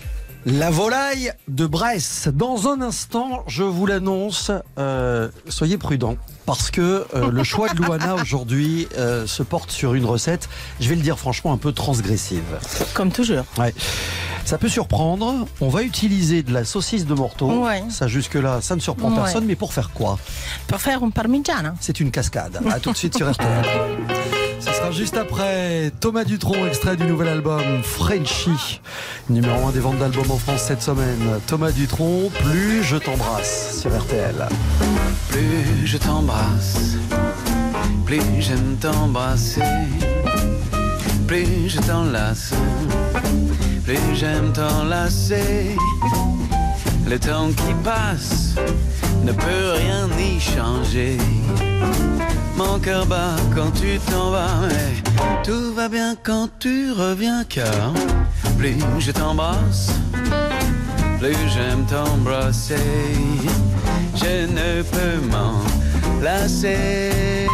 C: La volaille de Bresse. Dans un instant, je vous l'annonce, euh, soyez prudents. Parce que euh, le choix de Louana aujourd'hui euh, se porte sur une recette, je vais le dire franchement, un peu transgressive.
D: Comme toujours.
C: Ouais. Ça peut surprendre. On va utiliser de la saucisse de Morteau.
D: Ouais.
C: Ça, jusque-là, ça ne surprend
D: Ouais.
C: personne. Mais pour faire quoi?
D: Pour faire un parmigiana.
C: C'est une cascade. À tout de suite sur R T L. Ce sera juste après Thomas Dutronc, extrait du nouvel album Frenchy, numéro un des ventes d'albums en France cette semaine. Thomas Dutronc, Plus je t'embrasse sur R T L.
H: Plus je t'embrasse, plus j'aime t'embrasser, plus je t'enlace, plus j'aime t'enlacer. Le temps qui passe ne peut rien y changer. Mon cœur bat quand tu t'en vas, mais tout va bien quand tu reviens, car plus je t'embrasse, plus j'aime t'embrasser. Je ne peux m'en lasser.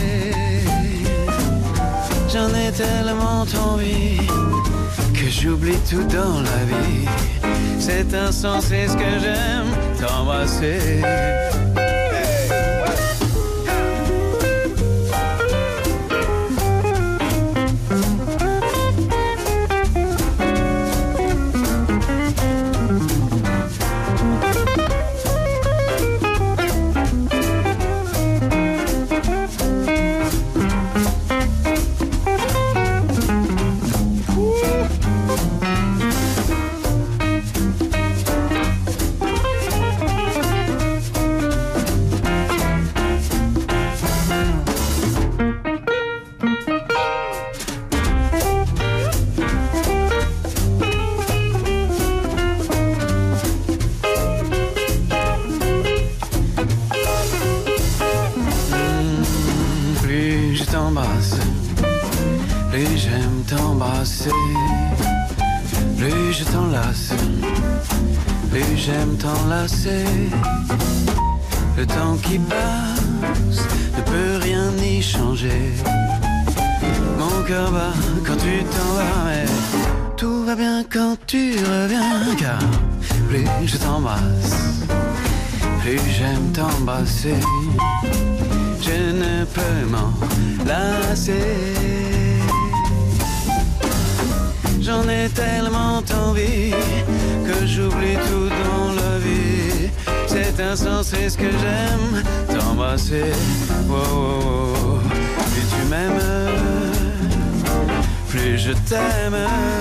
H: J'en ai tellement envie que j'oublie tout dans la vie. C'est insensé ce que j'aime t'embrasser. Plus j'aime t'embrasser, plus je t'enlace, plus j'aime t'enlacer. Le temps qui passe ne peut rien y changer. Mon cœur bat quand tu t'en vas, mais tout va bien quand tu reviens, car plus je t'embrasse, plus j'aime t'embrasser. Je ne peux m'en lasser. J'en ai tellement envie que j'oublie tout dans la vie. C'est insensé ce que j'aime t'embrasser. Oh, oh, oh. Plus tu m'aimes, plus je t'aime,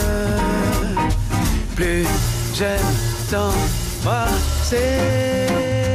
H: plus j'aime t'embrasser.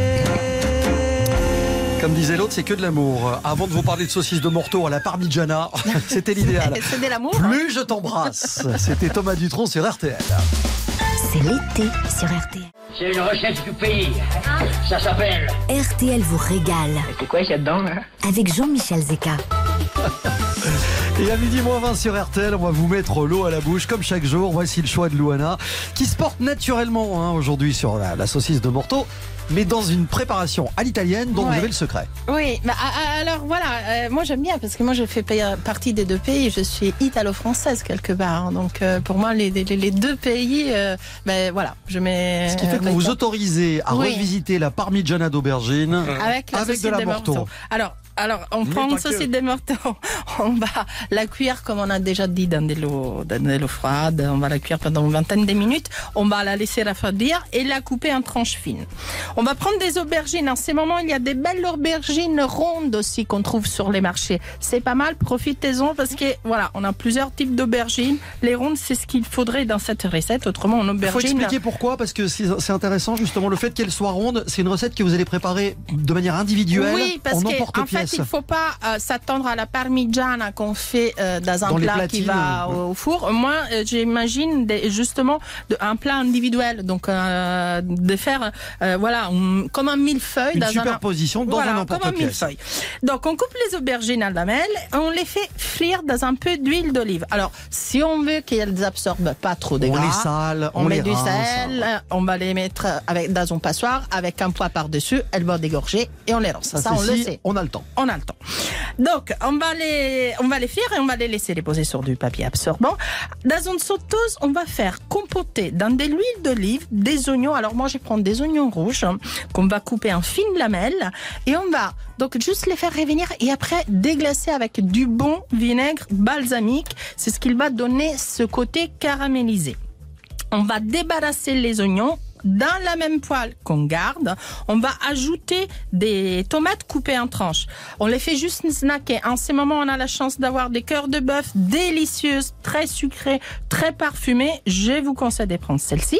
C: Comme disait l'autre, c'est que de l'amour. Avant de vous parler de saucisse de Morteau à la parmigiana, c'était l'idéal.
D: C'est de l'amour.
C: Plus je t'embrasse. C'était Thomas Dutronc sur R T L.
B: C'est l'été sur R T L.
I: C'est une recette du pays. Ça s'appelle...
B: R T L vous régale.
I: C'est quoi qu'il y a dedans, là?
B: Avec Jean-Michel Zeka.
C: Et à midi moins vingt sur R T L, on va vous mettre l'eau à la bouche comme chaque jour. Voici le choix de Louana qui se porte naturellement hein, aujourd'hui sur la, la saucisse de Morteau, mais dans une préparation à l'italienne dont
D: Ouais.
C: vous avez le secret.
D: Oui, bah, alors voilà, euh, moi j'aime bien parce que moi je fais pa- partie des deux pays, je suis italo-française quelque part, hein, donc euh, pour moi les, les, les deux pays, euh, ben voilà, je mets...
C: Ce qui fait que vous vous autorisez à
D: Oui.
C: revisiter la parmigiana d'aubergine
D: avec, la
C: avec
D: saucisse
C: de la
D: des
C: Morteau.
D: Morteau. Alors, alors on
E: Mais
D: prend une
E: pas que.
D: saucisse des Morteau, on va la cuire comme on a déjà dit dans de l'eau, dans de l'eau froide, on va la cuire pendant une vingtaine de minutes, on va la laisser refroidir et la couper en tranches fines. On va prendre des aubergines, en ces moments il y a des belles aubergines rondes aussi qu'on trouve sur les marchés. C'est pas mal, profitez-en parce que voilà, on a plusieurs types d'aubergines. Les rondes, c'est ce qu'il faudrait dans cette recette, autrement en
C: Il faut
D: aubergine...
C: expliquer pourquoi, parce que c'est c'est intéressant justement le fait qu'elle soit ronde. C'est une recette que vous allez préparer de manière individuelle,
D: Oui, parce
C: en
D: qu'en
C: emporte-pièce.
D: fait, il ne faut pas euh, s'attendre à la parmigiana qu'on fait euh, dans un
C: Dans les
D: plat
C: platines,
D: qui va
C: ouais.
D: au, au four. Moi, euh, j'imagine des- justement de, un plat individuel, donc euh, de faire euh, voilà un- comme un millefeuille
C: Une
D: dans
C: superposition
D: un,
C: dans
D: voilà,
C: un
D: comme un
C: emporte-pièce.
D: millefeuille. Donc, on coupe les aubergines à lamelles, on les fait frire dans un peu d'huile d'olive. Alors, si on veut qu'elles absorbent pas trop de
C: On
D: gras,
C: les sale,
D: on,
C: on
D: met
C: les
D: du
C: rince.
D: sel, on va les mettre avec dans un passoire avec un poids par-dessus, elles vont dégorger et on les lance.
C: Ça,
D: Ça,
C: c'est
D: on le
C: si
D: sait.
C: on a le temps.
D: on a le temps. Donc, on va les, on va les faire et on va les laisser les poser sur du papier absorbant. Dans une sauteuse, on va faire compoter dans de l'huile d'olive des oignons. Alors moi, je vais prendre des oignons rouges hein, qu'on va couper en fines lamelles et on va donc juste les faire revenir et après déglacer avec du bon vinaigre balsamique. C'est ce qui va donner ce côté caramélisé. On va débarrasser les oignons. Dans la même poêle qu'on garde, on va ajouter des tomates coupées en tranches. On les fait juste snacker. En ce moment, on a la chance d'avoir des cœurs de bœuf délicieuses, très sucrées, très parfumées. Je vous conseille de prendre celle-ci.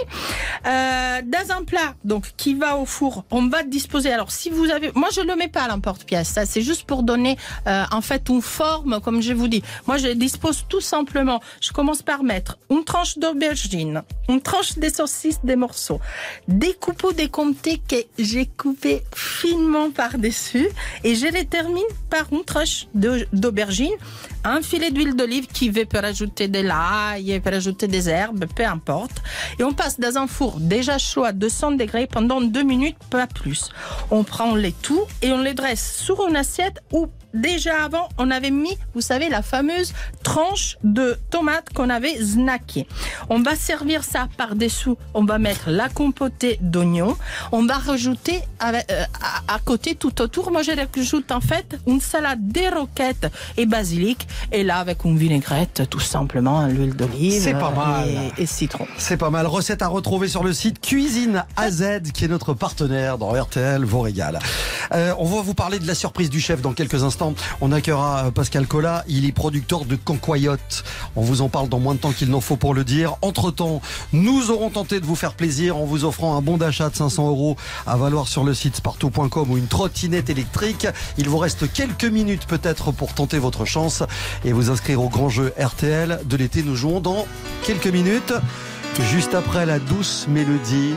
D: Euh, dans un plat, donc, qui va au four, on va disposer. Alors, si vous avez, moi, je le mets pas à l'emporte-pièce. Ça, c'est juste pour donner, euh, en fait, une forme, comme je vous dis. Moi, je dispose tout simplement. Je commence par mettre une tranche d'aubergine, une tranche de saucisses, des morceaux. Des coupeaux décomptés que j'ai coupés finement par-dessus et je les termine par une tranche de, d'aubergine, un filet d'huile d'olive qui veut peut rajouter de l'ail, peut rajouter des herbes, peu importe. Et on passe dans un four déjà chaud à deux cents degrés pendant deux minutes, pas plus. On prend les tout et on les dresse sur une assiette où déjà avant, on avait mis, vous savez, la fameuse tranche de tomate qu'on avait snacké. On va servir ça par-dessous. On va mettre la compotée d'oignons. On va rajouter à, euh, à, à côté, tout autour, moi je rajoute en fait une salade des roquettes et basilic. Et là, avec une vinaigrette, tout simplement, l'huile d'olive
C: C'est pas mal.
D: Et, et citron.
C: C'est pas mal. Recette à retrouver sur le site Cuisine A Z, qui est notre partenaire dans R T L vous régale. Euh, on va vous parler de la surprise du chef dans quelques instants. On accueillera Pascal Collat, il est producteur de cancoyote. On vous en parle dans moins de temps qu'il n'en faut pour le dire. Entre-temps, nous aurons tenté de vous faire plaisir en vous offrant un bon d'achat de cinq cents euros à valoir sur le site spartou point com ou une trottinette électrique. Il vous reste quelques minutes peut-être pour tenter votre chance et vous inscrire au grand jeu R T L de l'été. Nous jouons dans quelques minutes, juste après la douce mélodie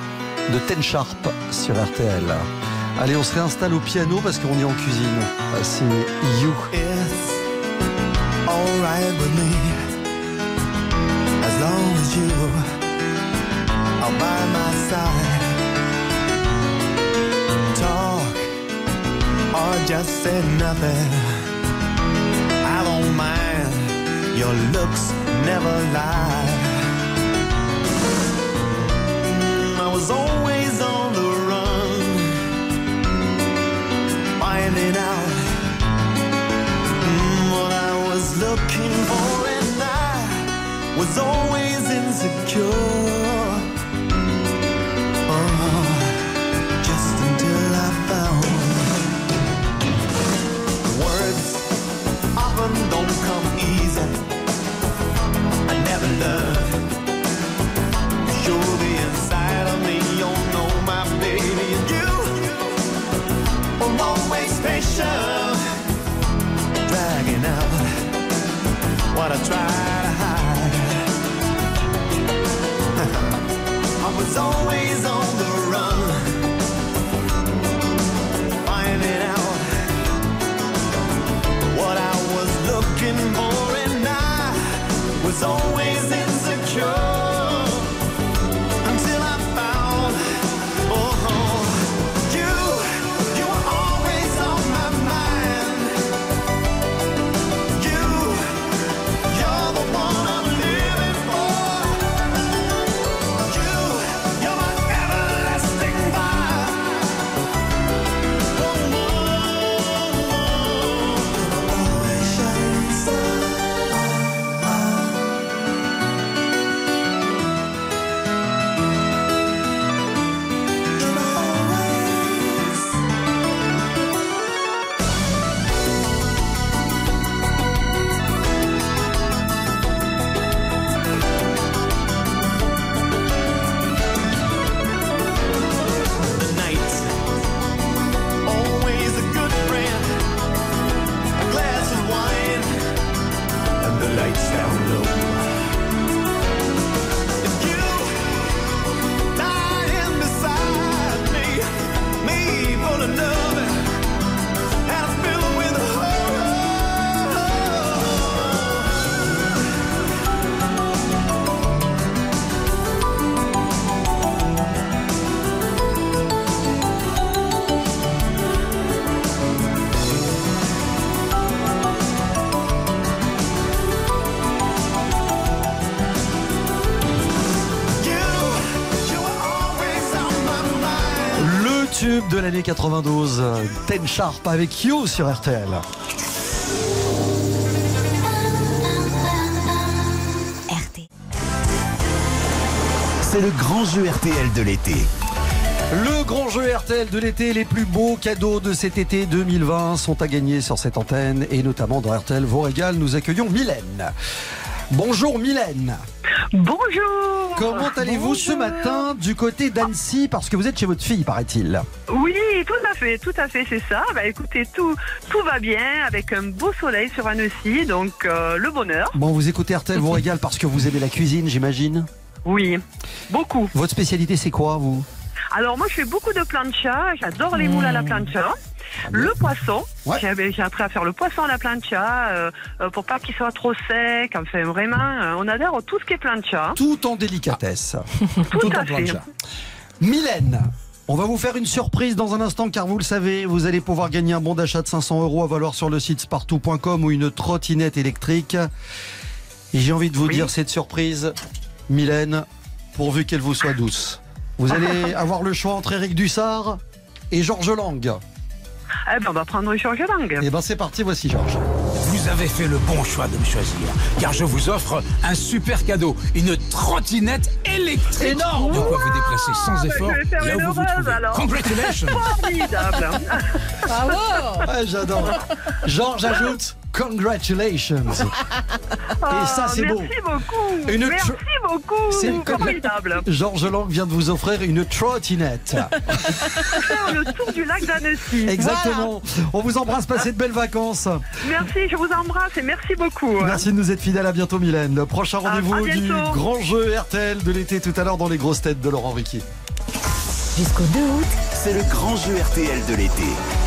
C: de Ten Sharp sur R T L. Allez, on se réinstalle au piano parce qu'on est en cuisine. C'est You.
F: It's alright with me as long as you are by my side. Talk or just say nothing. I don't mind. Your looks never lie. I was always on the run, finding out mm, what I was looking for, and I was always insecure. Oh, just until I found words often don't come easy. I never learned. You're the inside of me, you know my baby, and you were always patient, dragging out what I try to hide. I was always on the run, finding out what I was looking for, and I was always insecure. You're my
C: tube de l'année quatre-vingt-douze, Ten Sharp avec You sur R T L.
A: C'est le grand jeu R T L de l'été.
C: Le grand jeu R T L de l'été, les plus beaux cadeaux de cet été deux mille vingt sont à gagner sur cette antenne et notamment dans R T L vous régale. Nous accueillons Mylène. Bonjour Mylène.
J: Bonjour.
C: Comment allez-vous
J: Bonjour.
C: ce matin du côté d'Annecy, parce que vous êtes chez votre fille, paraît-il?
J: Oui, tout à fait, tout à fait, c'est ça. Bah écoutez, tout, tout va bien avec un beau soleil sur Annecy, donc euh, le bonheur.
C: Bon, vous écoutez R T L vous régale parce que vous aimez la cuisine, j'imagine?
J: Oui, beaucoup.
C: Votre spécialité, c'est quoi, vous?
J: Alors moi, je fais beaucoup de plancha, j'adore les moules à la plancha. Le poisson,
C: Ouais.
J: j'ai, j'ai appris à faire le poisson à la plancha euh, euh, pour pas qu'il soit trop sec. Enfin, vraiment, euh, on adore tout ce qui est plancha.
C: Tout en délicatesse.
J: Tout, à
C: en
J: fait.
C: plancha. Mylène, on va vous faire une surprise dans un instant car vous le savez, vous allez pouvoir gagner un bon d'achat de cinq cents euros à valoir sur le site spartou point com ou une trottinette électrique. Et j'ai envie de vous
J: Oui.
C: dire cette surprise, Mylène, pourvu qu'elle vous soit douce. Vous allez avoir le choix entre Éric Dussard et Georges Lang.
J: Eh ben, on va prendre Georges Lang.
C: Et ben c'est parti, voici Georges.
K: Vous avez fait le bon choix de me choisir, car je vous offre un super cadeau, une trottinette électrique.
C: Énorme.
K: De quoi vous déplacer sans
J: bah,
K: effort,
J: je vais faire
K: là où
J: une
K: vous vous
J: heureuse,
K: trouvez.
J: alors.
K: Congratulations.
J: Formidable.
D: Bravo.
C: Ouais, j'adore. Georges ajoute congratulations. Et ça c'est beau.
J: Merci beaucoup.
C: Une
J: Merci
C: tr-
J: beaucoup.
C: C'est une-
J: Formidable.
C: Georges Lang vient de vous offrir une trottinette.
J: Faire le tour du lac d'Annecy.
C: Exactement. On vous embrasse, passez de belles vacances.
J: Merci, je vous embrasse et merci beaucoup.
C: Merci de nous être fidèles. À bientôt, Mylène. Le prochain
J: À- à
C: rendez-vous du
J: bientôt.
C: grand jeu R T L de l'été tout à l'heure dans les grosses têtes de Laurent Ruquier.
B: Jusqu'au deux août,
A: C'est le grand jeu R T L de l'été.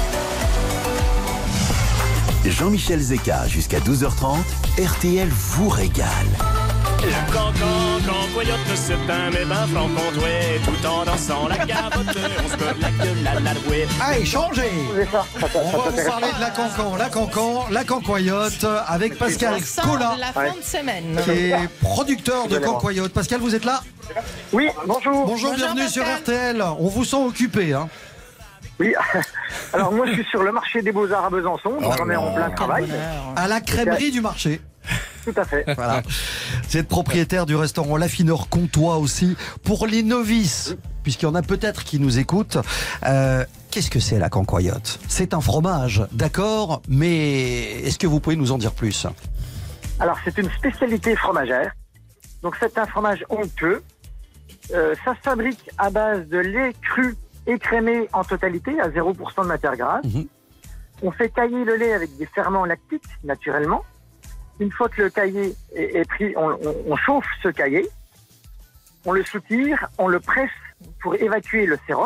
A: Jean-Michel Zeka jusqu'à douze heures trente, R T L vous régale.
L: Le cancan, cancoyote, c'est un mébain franc-comtois, tout en dansant la gavotte, on se colle la gueule à la louée.
C: Allez, changez. On va vous parler de la cancan, la cancan, la cancoyote avec Pascal
D: Ça
C: Collat,
D: la fin de semaine.
C: qui est producteur de cancoyote. Pascal, vous êtes là?
M: Oui, bonjour.
C: Bonjour,
D: Bonjour,
C: bienvenue sur
D: Pascal.
C: R T L. On vous sent occupé, hein?
M: Oui. Alors moi je suis sur le marché des Beaux-Arts à Besançon, donc on est en plein travail.
C: À la crèmerie du marché.
M: Tout à fait.
C: Voilà. Vous êtes propriétaire du restaurant L'Affineur Comtois aussi. Pour les novices, puisqu'il y en a peut-être qui nous écoutent, euh, qu'est-ce que c'est la cancoyote? C'est un fromage, d'accord, mais est-ce que vous pouvez nous en dire plus?
M: Alors c'est une spécialité fromagère. Donc c'est un fromage onctueux. Euh, ça se fabrique à base de lait cru écrémé en totalité à zéro pour cent de matière grasse.
C: Mhm.
M: On fait cailler le lait avec des ferments lactiques naturellement. Une fois que le caillé est, est pris, on, on, on chauffe ce caillé, on le soutire, on le presse pour évacuer le sérum,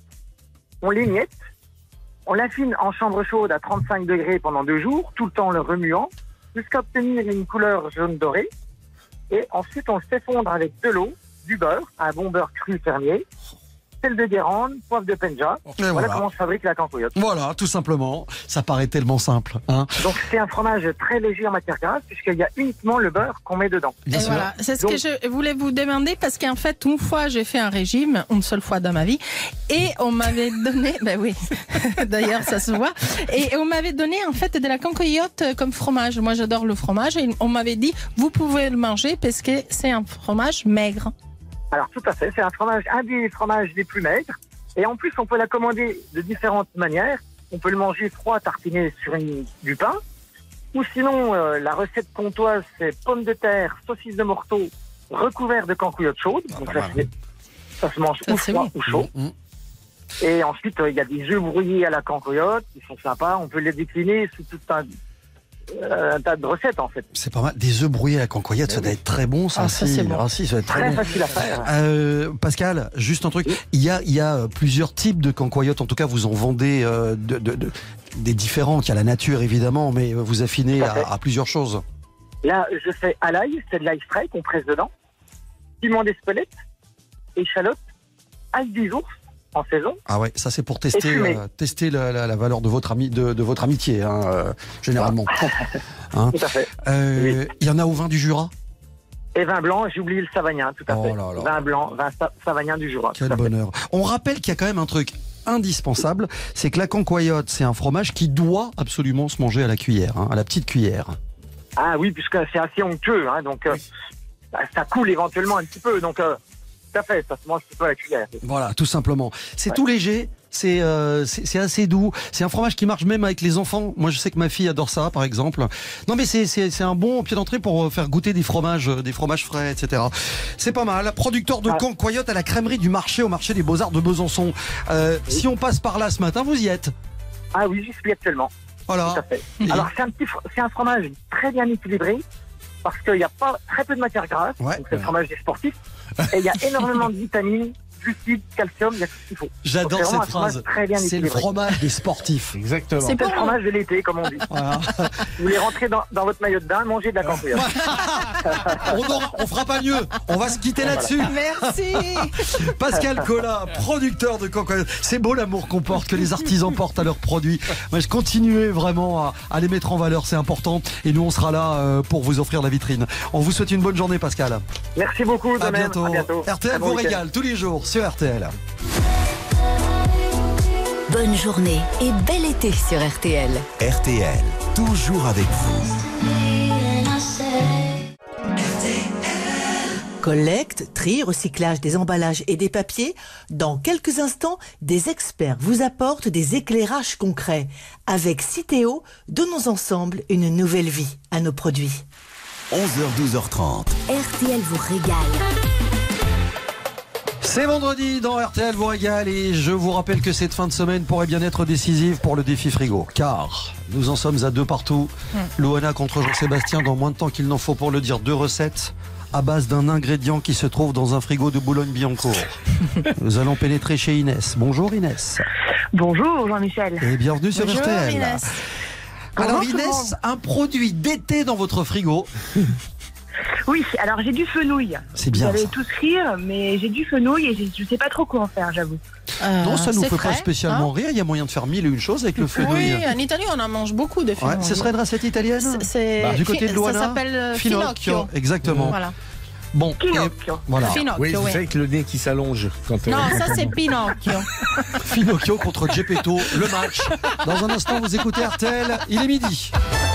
M: on l'émiette, on l'affine en chambre chaude à trente-cinq degrés pendant deux jours, tout le temps le remuant, jusqu'à obtenir une couleur jaune dorée. Et ensuite, on le fait fondre avec de l'eau, du beurre, un bon beurre cru fermier, sel de Guérande, poivre de Penja.
C: Et
M: Voilà,
C: voilà.
M: comment se fabrique la cancoyote.
C: Voilà, tout simplement. Ça paraît tellement simple, hein?
M: Donc c'est un fromage très léger en matière grasse puisqu'il y a uniquement le beurre qu'on met dedans.
C: Bien
D: Et
C: sûr.
D: voilà, c'est ce
M: Donc-
D: que je voulais vous demander parce qu'en fait, une fois, j'ai fait un régime, une seule fois dans ma vie, et on m'avait donné, ben oui, d'ailleurs, ça se voit, et on m'avait donné en fait de la cancoyote comme fromage. Moi, j'adore le fromage, et on m'avait dit, vous pouvez le manger parce que c'est un fromage maigre.
M: Alors tout à fait, c'est un fromage, un des fromages les plus maigres. Et en plus, on peut la commander de différentes manières. On peut le manger froid, tartiné sur une, du pain. Ou sinon, euh, la recette comtoise, c'est pommes de terre, saucisses de morteau, recouvert de cancoyote chaude.
C: Ah,
M: Donc
C: pas
M: ça,
C: mal.
M: c'est- ça se mange
D: Ça,
M: ou
D: c'est
M: froid
D: bon.
M: ou chaud.
C: Mmh.
M: Et ensuite, euh, il y a des œufs brouillés à la cancoyote qui sont sympas. On peut les décliner sous tout un, euh, un tas de recettes, en fait.
C: C'est pas mal. Des œufs brouillés à la cancoyote, ça doit être très bon, ça.
D: Ah, ça,
C: si.
D: c'est bon.
C: Ah, si, ça doit être très
M: Très
C: bon.
M: facile à faire.
C: Euh, Pascal, juste un truc. Il y a, il y a euh, plusieurs types de cancoyotes. En tout cas, vous en vendez euh, de, de, de- des différents. Il y a la nature, évidemment, mais vous affinez
M: Tout à fait.
C: à, à plusieurs choses.
M: Là, je fais à l'ail, c'est de l'ail frais qu'on presse dedans. Piment d'Espelette, échalote, ail des ours en saison.
C: Ah ouais, ça c'est pour tester,
M: Et fumé.
C: euh, tester la, la- la valeur de votre, ami, de, de votre amitié, hein, euh, généralement. Hein.
M: Tout à fait.
C: Euh, Il y en a au vin du Jura?
M: Et vin blanc, j'ai oublié le savagnin, tout à
C: Oh
M: fait.
C: là là.
M: Vin blanc, vin sa- savagnin du Jura.
C: Quel
M: tout à fait.
C: bonheur. On rappelle qu'il y a quand même un truc. indispensable, c'est que la cancoyote, c'est un fromage qui doit absolument se manger à la cuillère, hein, à la petite cuillère.
M: Ah oui, puisque c'est assez onctueux, hein, donc euh, bah, ça coule éventuellement un petit peu, donc euh, tout à fait, ça se mange plutôt à la cuillère.
C: Voilà, tout simplement. C'est
M: Ouais.
C: tout léger. C'est, euh, c'est c'est assez doux. C'est un fromage qui marche même avec les enfants. Moi, je sais que ma fille adore ça, par exemple. Non, mais c'est c'est c'est un bon pied d'entrée pour faire goûter des fromages, euh, des fromages frais, et cetera. C'est pas mal. Producteur de
M: Ah.
C: cancoyote à la crèmerie du marché, au marché des Beaux-Arts de Besançon. Euh, Si on passe par là ce matin, vous y êtes.
M: Ah oui, j'y suis actuellement.
C: Voilà.
M: Tout à fait.
C: Et-
M: Alors c'est un petit, fr- c'est un fromage très bien équilibré parce qu'il n'y a pas très peu de matière grasse.
C: Ouais.
M: Donc c'est le fromage des sportifs et il y a énormément de vitamines, glucides, calcium, il y a tout ce qu'il faut.
C: J'adore
M: Donc, c'est vraiment
C: cette
M: un fromage
C: phrase.
M: très bien
C: C'est le
M: équilibré.
C: fromage des sportifs.
E: Exactement.
D: C'est
M: C'est
D: bon.
M: le fromage de l'été, comme on dit.
C: Voilà.
M: Vous voulez rentrer dans, dans votre maillot de bain, manger de la cancoyote.
C: On, aura- on fera pas mieux. On va se quitter là-dessus.
D: Merci.
C: Pascal Collat, producteur de cancoyote. C'est beau l'amour qu'on porte, que les artisans portent à leurs produits. Moi, je continuais vraiment à, à les mettre en valeur, c'est important. Et nous, on sera là euh, pour vous offrir la vitrine. On vous souhaite une bonne journée, Pascal.
M: Merci beaucoup, de
C: À
M: même.
C: bientôt.
M: À bientôt.
C: R T L
M: Très bon
C: vous
M: week-end.
C: régale tous les jours sur R T L.
B: Bonne journée et bel été sur R T L.
A: R T L, toujours avec vous.
N: Collecte, tri, recyclage des emballages et des papiers. Dans quelques instants, des experts vous apportent des éclairages concrets. Avec Citeo, donnons ensemble une nouvelle vie à nos produits.
A: onze heures douze heures trente.
B: R T L vous régale.
C: C'est vendredi dans R T L vous régale et je vous rappelle que cette fin de semaine pourrait bien être décisive pour le défi frigo. Car nous en sommes à deux partout. Loana contre Jean-Sébastien dans moins de temps qu'il n'en faut pour le dire. Deux recettes à base d'un ingrédient qui se trouve dans un frigo de Boulogne-Billancourt. Nous allons pénétrer chez Inès. Bonjour Inès.
J: Bonjour Jean-Michel.
C: Et bienvenue sur
D: Bonjour,
C: R T L.
D: Inès.
C: Alors
J: Bonjour, tout le
C: Inès, un produit d'été dans votre frigo.
J: Oui, alors j'ai du fenouil.
C: C'est bien
J: Vous allez
C: ça.
J: tous rire, mais j'ai du fenouil et j'ai- je sais pas trop quoi en faire, j'avoue.
D: Euh,
C: Non, ça nous
D: c'est
C: fait
D: frais,
C: pas spécialement
D: hein.
C: rire. Il y a moyen de faire mille et une choses avec le fenouil.
D: Oui, en Italie, on en mange beaucoup de
C: Ouais,
D: fenouil.
C: ce serait une recette italienne.
D: C'est- c'est-
C: Bah, du côté de
D: ça
C: Loana,
D: s'appelle euh,
C: Finocchio.
D: finocchio.
C: Exactement.
D: Voilà.
C: Bon, et
J: Finocchio.
C: voilà.
D: Finocchio,
E: Oui, vous
D: oui.
E: savez que le nez qui s'allonge quand
D: Non,
E: euh,
D: ça c'est Pinocchio.
C: Finocchio contre Geppetto, le match. Dans un instant, vous écoutez R T L, il est midi.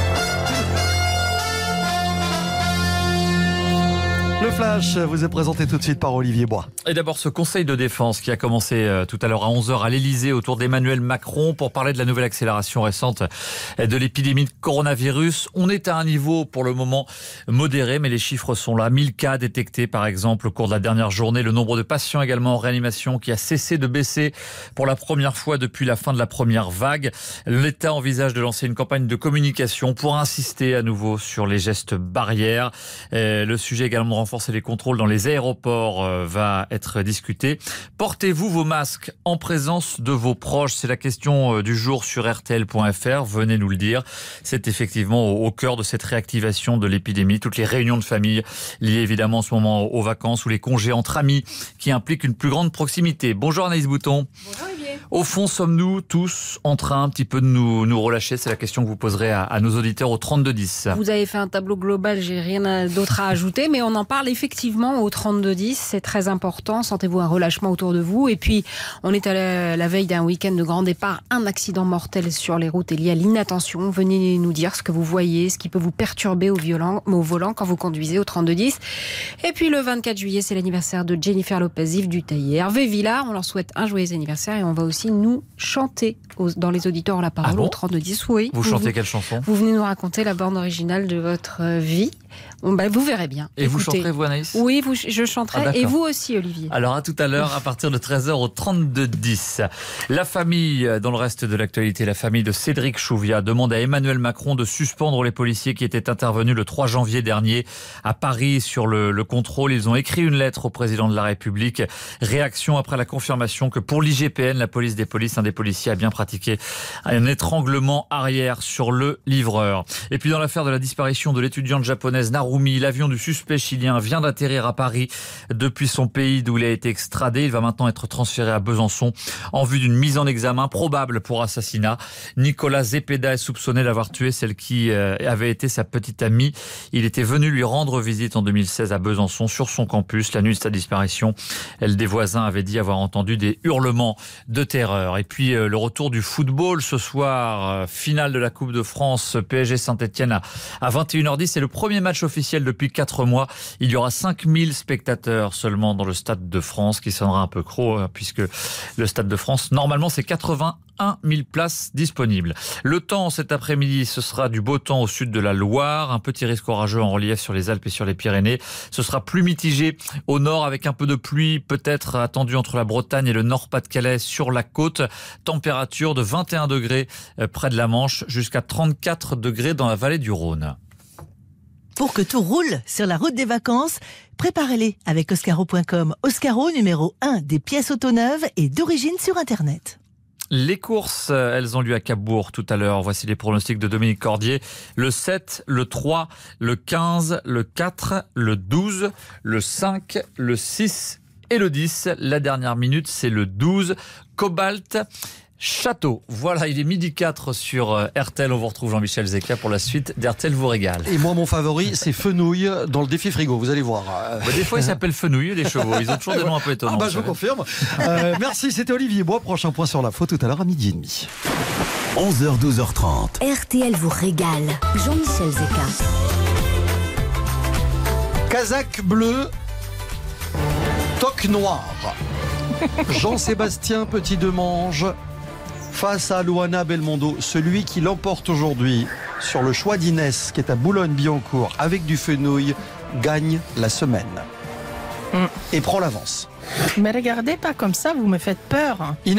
C: Le Flash vous est présenté tout de suite par Olivier Bois.
O: Et d'abord ce conseil de défense qui a commencé euh, tout à l'heure à onze heures à l'Elysée autour d'Emmanuel Macron pour parler de la nouvelle accélération récente euh, de l'épidémie de coronavirus. On est à un niveau pour le moment modéré, mais les chiffres sont là. mille cas détectés par exemple au cours de la dernière journée. Le nombre de patients également en réanimation qui a cessé de baisser pour la première fois depuis la fin de la première vague. L'État envisage de lancer une campagne de communication pour insister à nouveau sur les gestes barrières. Euh, le sujet également de renforcer les contrôles dans les aéroports euh, va être discuté. Portez-vous vos masques en présence de vos proches? C'est la question euh, du jour sur R T L point F R. Venez nous le dire. C'est effectivement au, au cœur de cette réactivation de l'épidémie. Toutes les réunions de famille liées évidemment en ce moment aux vacances ou les congés entre amis qui impliquent une plus grande proximité. Bonjour Anaïs Bouton.
P: Bonjour Olivier.
O: Au fond, sommes-nous tous en train un petit peu de nous, nous relâcher? C'est la question que vous poserez à, à nos auditeurs au trente-deux dix.
P: Vous avez fait un tableau global, j'ai rien à- d'autre à ajouter, mais on en parle effectivement au trente-deux dix, c'est très important. Sentez-vous un relâchement autour de vous? Et puis, on est à la, la veille d'un week-end de grand départ. Un accident mortel sur les routes est lié à l'inattention. Venez nous dire ce que vous voyez, ce qui peut vous perturber au, violent, au volant quand vous conduisez au trente-deux dix. Et puis, le vingt-quatre juillet, c'est l'anniversaire de Jennifer Lopez, Yves Duteil et Hervé Villard. On leur souhaite un joyeux anniversaire et on va aussi nous chanter aux- dans les auditeurs la parole
O: Ah bon
P: au trente-deux dix. Oui.
O: Vous chantez quelle chanson?
P: Vous venez nous raconter la bande originale de votre euh, vie. Bon, bah, vous verrez bien.
O: Et vous
P: Écoutez.
O: chanterez, vous, Anaïs?
P: Oui, vous, je chanterai.
O: Ah, d'accord.
P: et vous aussi, Olivier.
O: Alors à tout à l'heure, à partir de treize heures au trente-deux dix. La famille, dans le reste de l'actualité, la famille de Cédric Chouviat demande à Emmanuel Macron de suspendre les policiers qui étaient intervenus le trois janvier dernier à Paris sur le, le contrôle. Ils ont écrit une lettre au président de la République. Réaction après la confirmation que pour l'I G P N, la police des polices, un des policiers a bien pratiqué un étranglement arrière sur le livreur. Et puis dans l'affaire de la disparition de l'étudiante japonaise Martinez Naroumi, l'avion du suspect chilien, vient d'atterrir à Paris depuis son pays d'où il a été extradé. Il va maintenant être transféré à Besançon en vue d'une mise en examen probable pour assassinat. Nicolas Zepeda est soupçonné d'avoir tué celle qui avait été sa petite amie. Il était venu lui rendre visite en deux mille seize à Besançon sur son campus. La nuit de sa disparition, elle, des voisins avaient dit avoir entendu des hurlements de terreur. Et puis le retour du football ce soir, finale de la Coupe de France, P S G Saint-Etienne à, à vingt et une heures dix. C'est le premier match officiel depuis quatre mois. Il y aura cinq mille spectateurs seulement dans le Stade de France, qui sonnera un peu creux, puisque le Stade de France, normalement, c'est quatre-vingt-un mille places disponibles. Le temps cet après-midi, ce sera du beau temps au sud de la Loire, un petit risque orageux en relief sur les Alpes et sur les Pyrénées. Ce sera plus mitigé au nord avec un peu de pluie peut-être attendue entre la Bretagne et le Nord-Pas-de-Calais sur la côte. Température de vingt et un degrés près de la Manche jusqu'à trente-quatre degrés dans la vallée du Rhône.
N: Pour que tout roule sur la route des vacances, préparez-les avec Oscaro point com. Oscaro, numéro un des pièces auto neuves et d'origine sur Internet.
O: Les courses, elles ont lieu à Cabourg tout à l'heure. Voici les pronostics de Dominique Cordier. Le sept, le trois, le quinze, le quatre, le douze, le cinq, le six et le dix. La dernière minute, c'est le douze. Cobalt Château. Voilà, il est midi quatre sur R T L. On vous retrouve Jean-Michel Zeka pour la suite d'R T L vous régale.
C: Et moi, mon favori, c'est Fenouil dans le défi frigo. Vous allez voir.
O: Bah, des fois, ils s'appellent Fenouil, les chevaux. Ils ont toujours des noms un peu étonnants.
C: Ah bah, je vous confirme. Euh, merci, c'était Olivier Bois. Prochain point sur l'info tout à l'heure à midi et demi.
A: onze heures douze heures trente.
B: R T L vous régale. Jean-Michel Zeka.
C: Casaque bleu, toque noire. Jean-Sébastien Petit-Demange face à Luana Belmondo, celui qui l'emporte aujourd'hui sur le choix d'Inès, qui est à Boulogne-Billancourt, avec du fenouil, gagne la semaine. Mm. Et prend l'avance.
D: Mais regardez pas comme ça, vous me faites peur.
C: Inès ?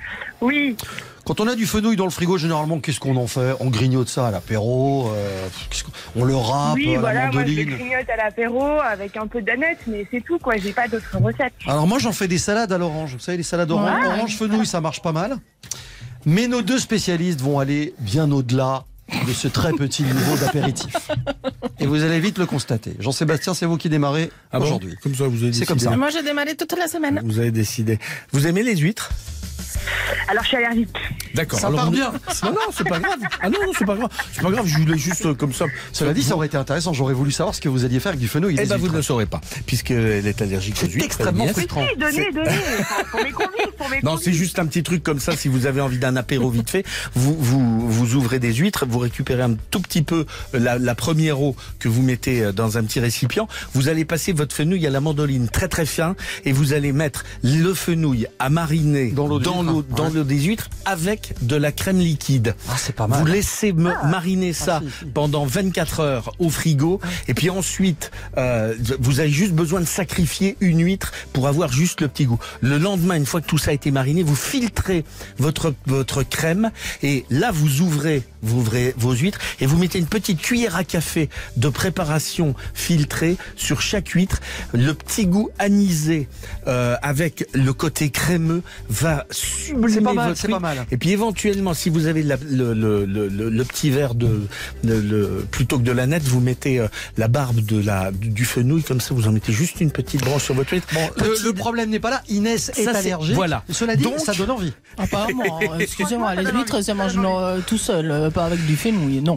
J: Oui.
C: Quand on a du fenouil dans le frigo, généralement, qu'est-ce qu'on en fait ? On grignote ça à l'apéro, euh, on le râpe
J: oui,
C: à
J: voilà,
C: la mandoline.
J: Oui, moi je grignote à l'apéro avec un peu d'aneth, mais c'est tout, quoi. J'ai pas d'autres recettes.
C: Alors moi, j'en fais des salades à l'orange. Vous savez, les salades orange,
J: ouais.
C: orange fenouil, ça marche pas mal. Mais nos deux spécialistes vont aller bien au-delà de ce très petit niveau d'apéritif. Et vous allez vite le constater. Jean-Sébastien, c'est vous qui démarrez ah aujourd'hui.
E: Bon, comme ça, vous avez décidé.
C: C'est comme ça.
D: Moi, j'ai démarré toute la semaine.
E: Vous avez décidé. Vous aimez les huîtres ?
J: Alors je suis allergique.
E: D'accord.
C: Ça
E: alors,
C: part
E: on...
C: bien.
E: Non, non, c'est pas grave. Ah non, non, c'est pas grave. C'est pas grave, je voulais juste euh, comme ça.
C: Cela dit, ça aurait été intéressant. J'aurais voulu savoir ce que vous alliez faire avec du fenouil.
E: Eh ben, vous ne le saurez pas, puisqu'elle est allergique aux huîtres.
C: C'est extrêmement frustrant.
J: Oui, donnez, donnez. Pour mes convives, pour mes
E: Non, c'est juste un petit truc comme ça. Si vous avez envie d'un apéro vite fait, vous, vous, vous ouvrez des huîtres, vous récupérez un tout petit peu la, la première eau que vous mettez dans un petit récipient. Vous allez passer votre fenouil à la mandoline très très fin et vous allez mettre le fenouil à mariner dans l'eau dans l'eau dans l'eau des huîtres avec de la crème liquide.
C: Ah, c'est pas mal.
E: Vous laissez me
J: Ah.
E: mariner ça
C: ah, si, si.
E: pendant vingt-quatre heures au frigo et puis ensuite euh, vous avez juste besoin de sacrifier une huître pour avoir juste le petit goût. Le lendemain, une fois que tout ça a été mariné, vous filtrez votre votre crème et là vous ouvrez vous ouvrez vos huîtres et vous mettez une petite cuillère à café de préparation filtrée sur chaque huître. Le petit goût anisé euh, avec le côté crémeux va sublimer
C: C'est pas mal,
E: votre
C: c'est
E: huître.
C: pas mal.
E: Et puis éventuellement, si vous avez la, le, le, le, le, le petit verre de, de le, plutôt que de la nette, vous mettez euh, la barbe de la du fenouil comme ça. Vous en mettez juste une petite branche sur votre huître.
C: Bon, le, le problème n'est pas là. Inès est
E: Ça, c'est-
C: allergique.
E: voilà.
C: Cela dit,
E: Donc-
C: ça donne envie.
D: Apparemment, excusez-moi, les huîtres, ça mange non, tout seul, euh, pas avec du fenouil, non.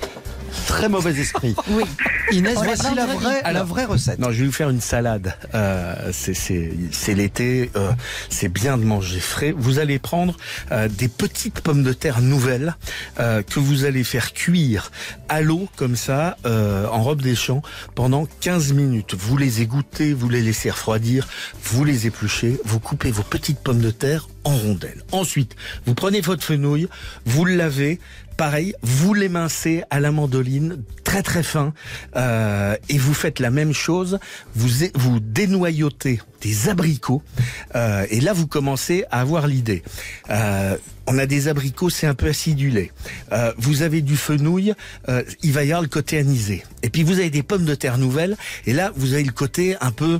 C: Très mauvais esprit.
D: Oui.
C: Inès,
D: On
C: voici
D: l'a
C: la
D: vendredi.
C: vraie, la vraie recette.
E: Non, je vais vous faire une salade. Euh, c'est c'est c'est l'été, euh, c'est bien de manger frais. Vous allez prendre euh, des petites pommes de terre nouvelles euh, que vous allez faire cuire à l'eau comme ça euh, en robe des champs pendant quinze minutes. Vous les égouttez, vous les laissez refroidir, vous les épluchez, vous coupez vos petites pommes de terre en rondelles. Ensuite, vous prenez votre fenouil, vous le lavez. Pareil, vous l'émincez à la mandoline, très très fin, euh, et vous faites la même chose, vous, é- vous dénoyautez des abricots, euh, et là vous commencez à avoir l'idée. Euh, on a des abricots, c'est un peu acidulé. Euh, vous avez du fenouil, euh, il va y avoir le côté anisé. Et puis vous avez des pommes de terre nouvelles, et là vous avez le côté un peu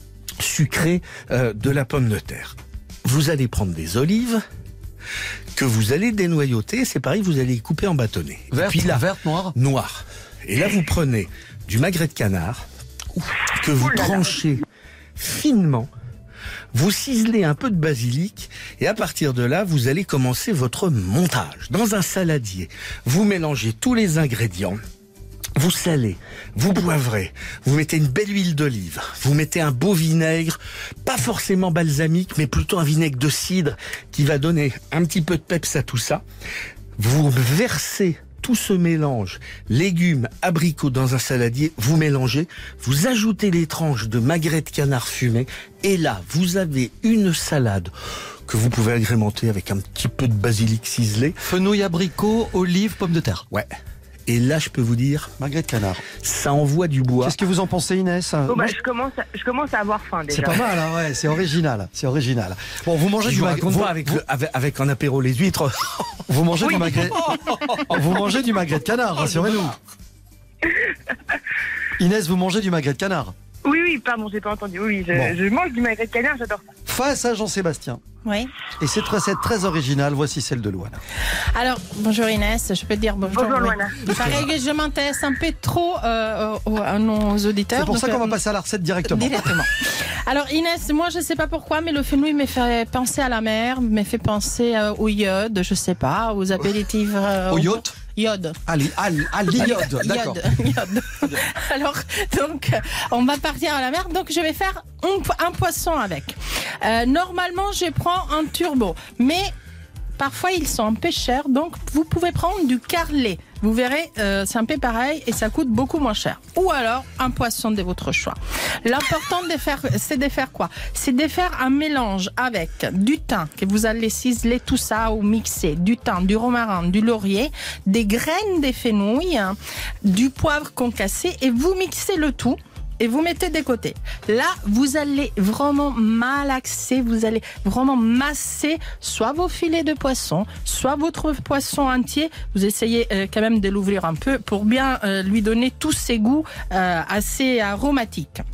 E: sucré euh, de la pomme de terre. Vous allez prendre des olives, que vous allez dénoyauter, c'est pareil, vous allez les couper en bâtonnets.
C: Verte,
E: et puis là,
C: verte, noire.
E: noire. Et là, vous prenez du magret de canard que vous tranchez finement. Vous ciselez un peu de basilic et à partir de là, vous allez commencer votre montage. Dans un saladier, vous mélangez tous les ingrédients. Vous salez, vous poivrez, vous mettez une belle huile d'olive, vous mettez un beau vinaigre, pas forcément balsamique, mais plutôt un vinaigre de cidre qui va donner un petit peu de peps à tout ça. Vous versez tout ce mélange, légumes, abricots dans un saladier, vous mélangez, vous ajoutez les tranches de magret de canard fumé et là, vous avez une salade que vous pouvez agrémenter avec un petit peu de basilic ciselé.
C: Fenouil, abricot, olive, pommes de terre.
E: Ouais. Et là, je peux vous dire,
C: magret de canard,
E: ça envoie du bois.
C: Qu'est-ce que vous en pensez, Inès?
J: Bon, bah, je, commence à, je commence à avoir faim déjà.
C: C'est pas mal, hein, ouais, c'est original, c'est original. Bon, vous mangez
E: je
C: du
E: vous
C: magret.
E: raconte
C: Vous,
E: pas avec,
C: vous,
E: le, avec, avec un apéro les huîtres.
C: Vous mangez
J: Oui.
C: du magret. Vous mangez du magret de canard, rassurez-nous. Inès, vous mangez du magret de canard.
J: Oui, oui, pardon, j'ai pas entendu. Oui, je,
C: Bon.
J: je mange du magret de canard, j'adore ça.
C: Face à Jean-Sébastien.
D: Oui.
C: Et cette recette très originale, voici celle de Loana.
D: Alors, bonjour Inès, je peux te dire bonjour.
J: Bonjour,
D: oui.
J: Loana.
D: Il paraît que je m'intéresse un peu trop euh, aux- à nos auditeurs.
C: C'est pour
D: donc,
C: ça qu'on va
D: euh,
C: passer à la recette directement.
D: Directement. Alors Inès, moi je sais pas pourquoi, mais le fenouil me fait penser à la mer, me fait penser euh, au iode, je sais pas, aux apéritifs. Euh,
C: Au yacht
D: Iode.
C: À l'i- à l'i- à l'iode, d'accord.
D: Iode, iode. Alors, donc, euh, on va partir à la mer. Donc, je vais faire un, po- un poisson avec. Euh, normalement, je prends un turbo, mais parfois ils sont un peu chers. Donc, vous pouvez prendre du carlet. Vous verrez, euh, c'est un peu pareil et ça coûte beaucoup moins cher. Ou alors un poisson de votre choix. L'important de faire, c'est de faire quoi? C'est de faire un mélange avec du thym que vous allez ciseler tout ça ou mixer, du thym, du romarin, du laurier, des graines de fenouil, hein, du poivre concassé et vous mixez le tout. Et vous mettez de côté. Là, vous allez vraiment malaxer, vous allez vraiment masser soit vos filets de poisson, soit votre poisson entier. Vous essayez euh, quand même de l'ouvrir un peu pour bien euh, lui donner tous ses goûts euh, assez aromatiques.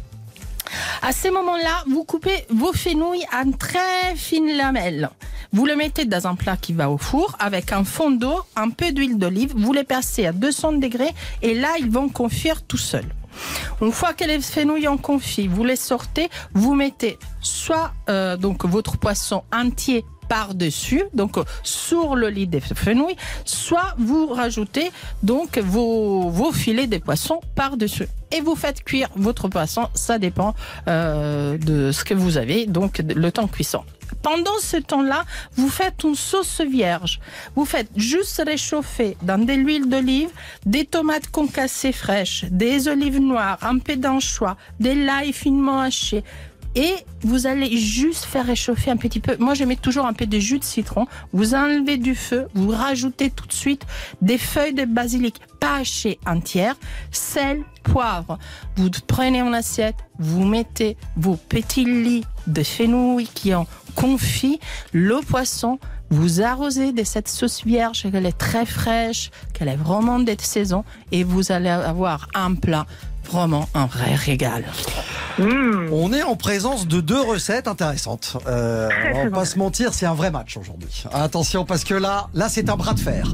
D: À ce moment-là, vous coupez vos fenouils en très fines lamelles. Vous le mettez dans un plat qui va au four avec un fond d'eau, un peu d'huile d'olive. Vous les passez à deux cents degrés et là, ils vont confire tout seuls. Une fois que les fenouils ont confit, vous les sortez, vous mettez soit euh, donc votre poisson entier par-dessus, donc euh, sur le lit des fenouils, soit vous rajoutez donc vos, vos filets de poisson par-dessus. Et vous faites cuire votre poisson, ça dépend euh, de ce que vous avez, donc le temps de cuisson. Pendant ce temps-là, vous faites une sauce vierge. Vous faites juste réchauffer dans de l'huile d'olive, des tomates concassées fraîches, des olives noires, un peu d'anchois, de l'ail finement haché. Et vous allez juste faire réchauffer un petit peu. Moi, je mets toujours un peu de jus de citron. Vous enlevez du feu, vous rajoutez tout de suite des feuilles de basilic pas hachées entières, sel, poivre. Vous prenez une assiette, vous mettez vos petits lits de fenouil qui ont confit, le poisson, vous arrosez de cette sauce vierge, qu'elle est très fraîche, qu'elle est vraiment de saison, et vous allez avoir un plat, vraiment un vrai régal.
C: Mmh. On est en présence de deux recettes intéressantes. Euh, on va pas se mentir, c'est un vrai match aujourd'hui. Attention, parce que là, là, c'est un bras de fer.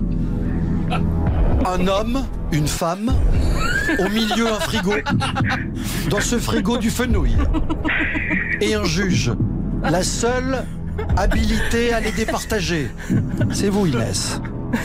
C: Un homme, une femme, au milieu un frigo. Dans ce frigo du fenouil. Et un juge. La seule habilité à les départager. C'est vous, Inès.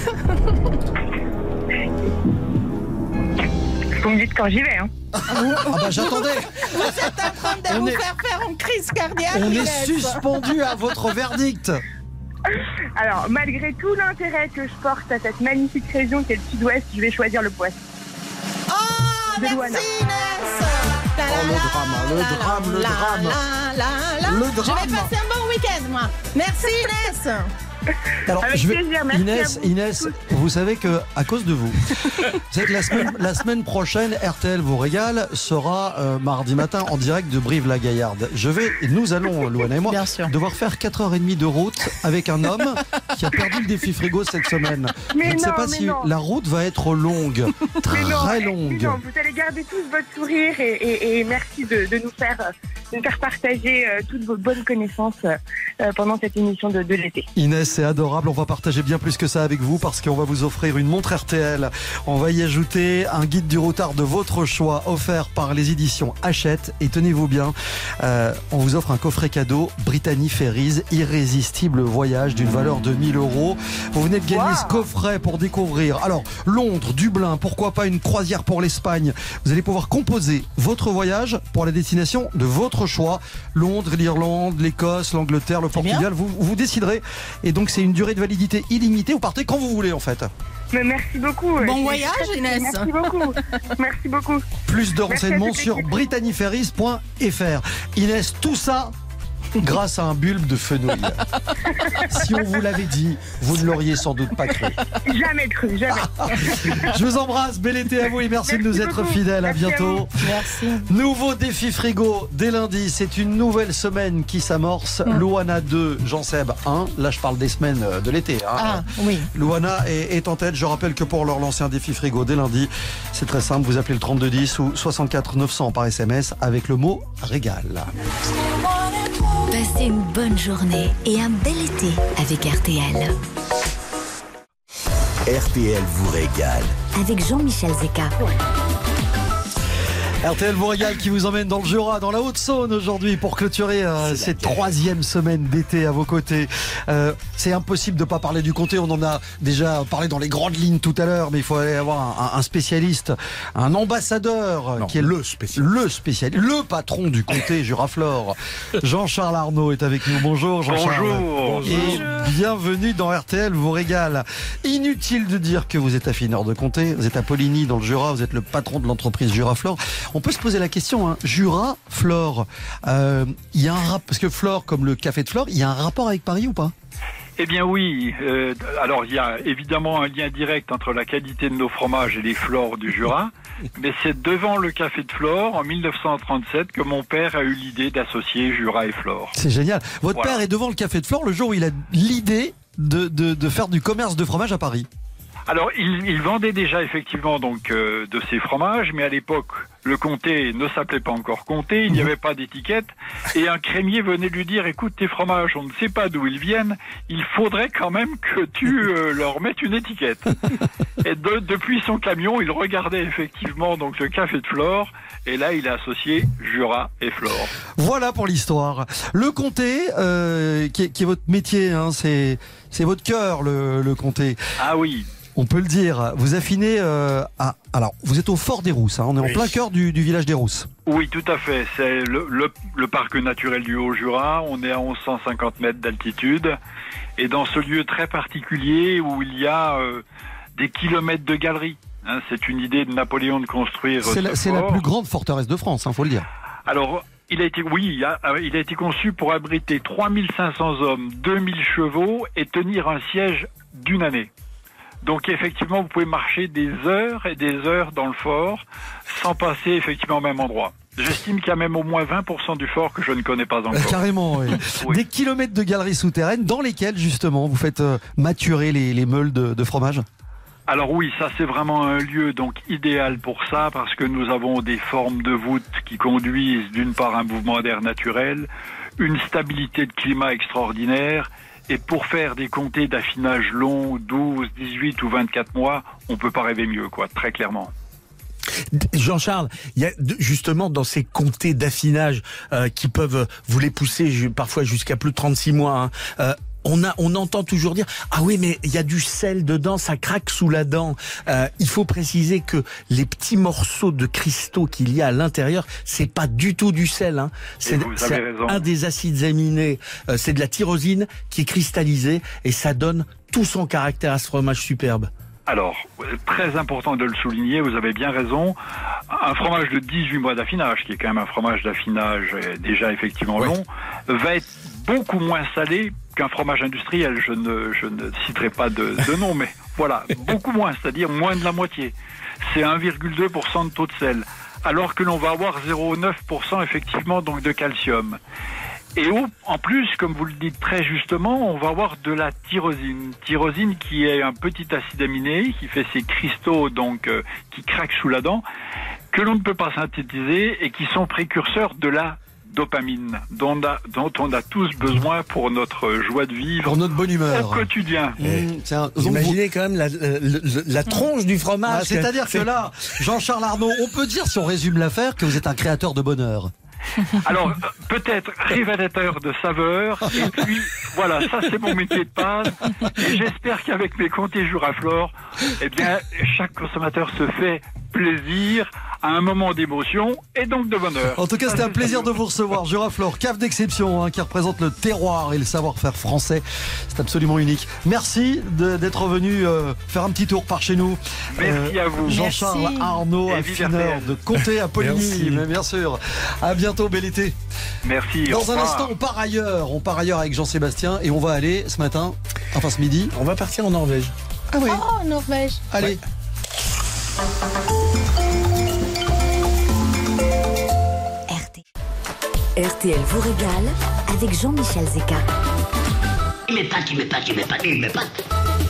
J: Vous me dites quand j'y vais, hein.
C: Ah bah j'attendais.
D: Vous êtes en train de
C: On
D: vous
C: est-
D: faire faire une crise cardiaque.
C: On est
D: Inès.
C: suspendu à votre verdict.
J: Alors, malgré tout l'intérêt que je porte à cette magnifique région qu'est le sud-ouest, je vais choisir le poisson.
D: Oh,
J: De
D: merci
J: Loana.
D: Inès. La, la,
C: Oh, le
D: la,
C: drame, le
D: la,
C: drame, le
D: la,
C: drame.
D: la, la, la.
C: Le
D: Je
C: drame.
D: vais passer un bon week-end, moi. Merci Inès.
C: Alors,
J: Avec
C: je vais-
J: plaisir, merci
C: Inès,
J: à vous
C: Inès, vous savez que à cause de vous, vous savez que la semaine, la semaine prochaine, R T L vous régale sera euh, mardi matin en direct de Brive-la-Gaillarde. Je vais, nous allons, Loana et moi,
D: Bien sûr.
C: devoir faire quatre heures trente de route avec un homme qui a perdu le défi frigo cette semaine.
J: Mais
C: Je ne sais
J: non,
C: pas
J: mais
C: si
J: non.
C: la route va être longue,
J: Mais non,
C: très
J: mais
C: longue.
J: non, vous allez garder tous votre sourire et, et- et merci de, de nous faire
Q: me faire partager euh, toutes vos bonnes connaissances euh, pendant cette émission de, de l'été.
C: Inès, c'est adorable. On va partager bien plus que ça avec vous parce qu'on va vous offrir une montre R T L. On va y ajouter un guide du routard de votre choix offert par les éditions Hachette. Et tenez-vous bien, euh, on vous offre un coffret cadeau Brittany Ferries, irrésistible voyage d'une valeur de mille euros. Vous venez de gagner wow. ce coffret pour découvrir. Alors, Londres, Dublin, pourquoi pas une croisière pour l'Espagne. Vous allez pouvoir composer votre voyage pour la destination de votre choix. Londres, l'Irlande, l'Écosse, l'Angleterre, le Portugal. Vous, vous déciderez. Et donc, c'est une durée de validité illimitée. Vous partez quand vous voulez, en fait.
Q: Mais merci beaucoup.
D: Bon voyage, Inès.
Q: Merci beaucoup. Merci beaucoup.
C: Plus de renseignements sur brittany ferries point f r. Inès, tout ça grâce à un bulbe de fenouil. Si on vous l'avait dit, vous ne l'auriez sans doute pas cru.
Q: Jamais cru, jamais.
C: Je vous embrasse, bel été à vous et merci, merci de nous être beaucoup. Fidèles. À
Q: merci
C: bientôt.
Q: À
D: merci.
C: Nouveau défi frigo dès lundi. C'est une nouvelle semaine qui s'amorce. Mmh. Louana deux, Jean-Seb un. Là, je parle des semaines de l'été. Hein.
D: Ah, oui.
C: Louana est, est en tête. Je rappelle que pour leur lancer un défi frigo dès lundi, c'est très simple. Vous appelez le trente-deux dix ou soixante-quatre neuf cents par S M S avec le mot régal.
B: Passez une bonne journée et un bel été avec R T L.
A: R T L vous régale.
B: Avec Jean-Michel Zeka.
C: R T L vous régale qui vous emmène dans le Jura, dans la Haute-Saône aujourd'hui pour clôturer euh, cette troisième semaine d'été à vos côtés. Euh, c'est impossible de ne pas parler du comté, on en a déjà parlé dans les grandes lignes tout à l'heure, mais il faut aller avoir un, un spécialiste, un ambassadeur
E: non,
C: qui est
E: le spécialiste,
C: le spécialiste, le patron du comté Juraflore. Jean-Charles Arnaud est avec nous. Bonjour Jean-Charles.
R: Bonjour.
C: Et bienvenue dans R T L vous régale. Inutile de dire que vous êtes affineur de comté, vous êtes à Poligny dans le Jura, vous êtes le patron de l'entreprise Juraflore. On peut se poser la question, hein. Jura-Flore, il euh, y a un rap... parce que Flore, comme le café de Flore, il y a un rapport avec Paris ou pas?
R: Eh bien oui, euh, alors il y a évidemment un lien direct entre la qualité de nos fromages et les flores du Jura, mais c'est devant le café de Flore, en mille neuf cent trente-sept, que mon père a eu l'idée d'associer Jura et Flore.
C: C'est génial. Votre
R: voilà.
C: père est devant le café de Flore le jour où il a l'idée de, de, de faire du commerce de fromage à Paris.
R: Alors, il, il vendait déjà effectivement donc euh, de ces fromages, mais à l'époque, le comté ne s'appelait pas encore comté, il n'y avait pas d'étiquette, et un crémier venait lui dire, écoute, tes fromages, on ne sait pas d'où ils viennent, il faudrait quand même que tu euh, leur mettes une étiquette. Et de, depuis son camion, il regardait effectivement donc le café de Flore, et là, il a associé Jura et Flore.
C: Voilà pour l'histoire. Le comté, euh, qui, est, qui est votre métier, hein, c'est, c'est votre cœur, le, le comté.
R: Ah oui.
C: On peut le dire. Vous affinez euh, à... Alors, vous êtes au Fort des Rousses. Hein, on est oui. en plein cœur du, du village des Rousses.
R: Oui, tout à fait. C'est le, le, le parc naturel du Haut-Jura. On est à onze cent cinquante mètres d'altitude. Et dans ce lieu très particulier où il y a euh, des kilomètres de galeries. Hein, c'est une idée de Napoléon de construire
C: c'est
R: ce
C: la, c'est la plus grande forteresse de France, il hein, faut le dire.
R: Alors... Il a été, oui, il a, il a été conçu pour abriter trois mille cinq cents hommes, deux mille chevaux et tenir un siège d'une année. Donc effectivement, vous pouvez marcher des heures et des heures dans le fort sans passer effectivement au même endroit. J'estime qu'il y a même au moins vingt pour cent du fort que je ne connais pas encore.
C: Euh, carrément, oui. oui. Des kilomètres de galeries souterraines dans lesquelles justement vous faites euh, maturer les, les meules de, de fromage.
R: Alors oui, ça c'est vraiment un lieu donc idéal pour ça parce que nous avons des formes de voûtes qui conduisent d'une part un mouvement d'air naturel, une stabilité de climat extraordinaire et pour faire des comtés d'affinage longs, douze, dix-huit ou vingt-quatre mois, on peut pas rêver mieux quoi, très clairement.
E: Jean-Charles, il y a justement dans ces comtés d'affinage euh, qui peuvent vous les pousser parfois jusqu'à plus de trente-six mois, hein, euh, On, a, on entend toujours dire « Ah oui, mais il y a du sel dedans, ça craque sous la dent. Euh, » Il faut préciser que les petits morceaux de cristaux qu'il y a à l'intérieur, c'est pas du tout du sel. Hein. C'est, c'est un des acides aminés, euh, c'est de la tyrosine qui est cristallisée et ça donne tout son caractère à ce fromage superbe.
R: Alors, très important de le souligner, vous avez bien raison. Un fromage de dix-huit mois d'affinage, qui est quand même un fromage d'affinage déjà effectivement long, ouais. va être beaucoup moins salé qu'un fromage industriel. Je ne, je ne citerai pas de, de nom, mais voilà, beaucoup moins, c'est-à-dire moins de la moitié. C'est un virgule deux pour cent de taux de sel, alors que l'on va avoir zéro virgule neuf pour cent effectivement donc de calcium. Et en plus, comme vous le dites très justement, on va avoir de la tyrosine. Tyrosine qui est un petit acide aminé, qui fait ces cristaux donc euh, qui craquent sous la dent, que l'on ne peut pas synthétiser et qui sont précurseurs de la dopamine dont on a, dont on a tous besoin pour notre joie de vivre,
C: pour notre bonne humeur
R: au quotidien.
C: Mmh, c'est un...
E: Vous imaginez quand même la, la, la, la tronche du fromage.
C: Ah, c'est-à-dire que là, Jean-Charles Arnaud, on peut dire, si on résume l'affaire, que vous êtes un créateur de bonheur.
R: Alors, peut-être révélateur de saveurs, et puis voilà, ça c'est mon métier de base, et j'espère qu'avec mes comtés Juraflore, eh bien, chaque consommateur se fait plaisir à un moment d'émotion et donc de bonheur.
C: En tout cas, c'était un plaisir de vous recevoir. Juraflore, cave d'exception, hein, qui représente le terroir et le savoir-faire français. C'est absolument unique. Merci de, d'être venu euh, faire un petit tour par chez nous.
R: Merci euh, à vous.
C: Jean-Charles
R: Merci.
C: Arnaud, affineur de Comté à Poligny. Mais bien sûr. À bientôt, bel été.
R: Merci.
C: Dans un instant, on part ailleurs. On part ailleurs avec Jean-Sébastien et on va aller ce matin, enfin ce midi.
E: On va partir en Norvège.
C: Ah oui.
D: Oh, Norvège.
C: Allez. Ouais.
B: R T L vous régale avec Jean-Michel Zeka.
G: Il m'épate, il m'épate, il m'épate, il m'épate.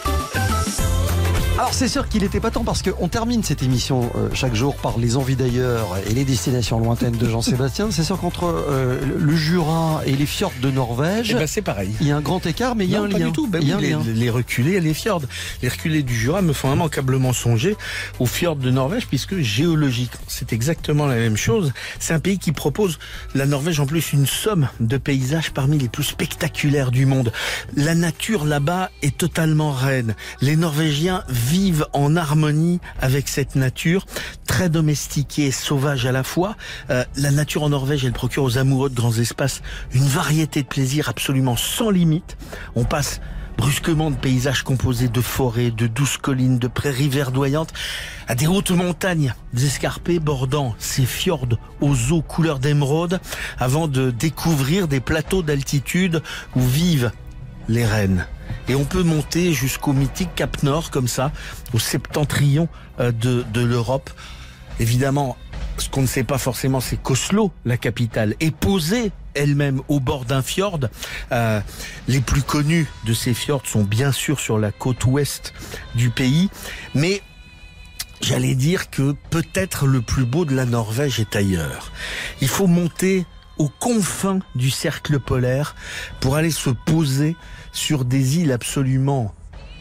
C: Alors c'est sûr qu'il était pas temps parce qu'on termine cette émission euh, chaque jour par les envies d'ailleurs et les destinations lointaines de Jean-Sébastien. C'est sûr qu'entre euh, le Jura et les fjords de Norvège,
E: eh ben c'est pareil.
C: Il y a un grand écart, mais il y a
E: non,
C: un
E: pas
C: lien.
E: Du tout. Ben
C: il y a
E: oui,
C: un
E: les,
C: lien.
E: les reculés et les fjords. Les reculés du Jura me font immanquablement songer aux fjords de Norvège puisque géologiquement c'est exactement la même chose. C'est un pays qui propose, la Norvège en plus, une somme de paysages parmi les plus spectaculaires du monde. La nature là-bas est totalement reine. Les Norvégiens vivent en harmonie avec cette nature, très domestiquée, sauvage à la fois. Euh, la nature en Norvège, elle procure aux amoureux de grands espaces une variété de plaisirs absolument sans limite. On passe brusquement de paysages composés de forêts, de douces collines, de prairies verdoyantes, à des hautes montagnes escarpées bordant ces fjords aux eaux couleur d'émeraude, avant de découvrir des plateaux d'altitude où vivent les rennes. Et on peut monter jusqu'au mythique Cap Nord, comme ça, au septentrion de, de l'Europe. Évidemment, ce qu'on ne sait pas forcément, c'est qu'Oslo, la capitale, est posée elle-même au bord d'un fjord. Euh, les plus connus de ces fjords sont bien sûr sur la côte ouest du pays, mais j'allais dire que peut-être le plus beau de la Norvège est ailleurs. Il faut monter aux confins du cercle polaire pour aller se poser sur des îles absolument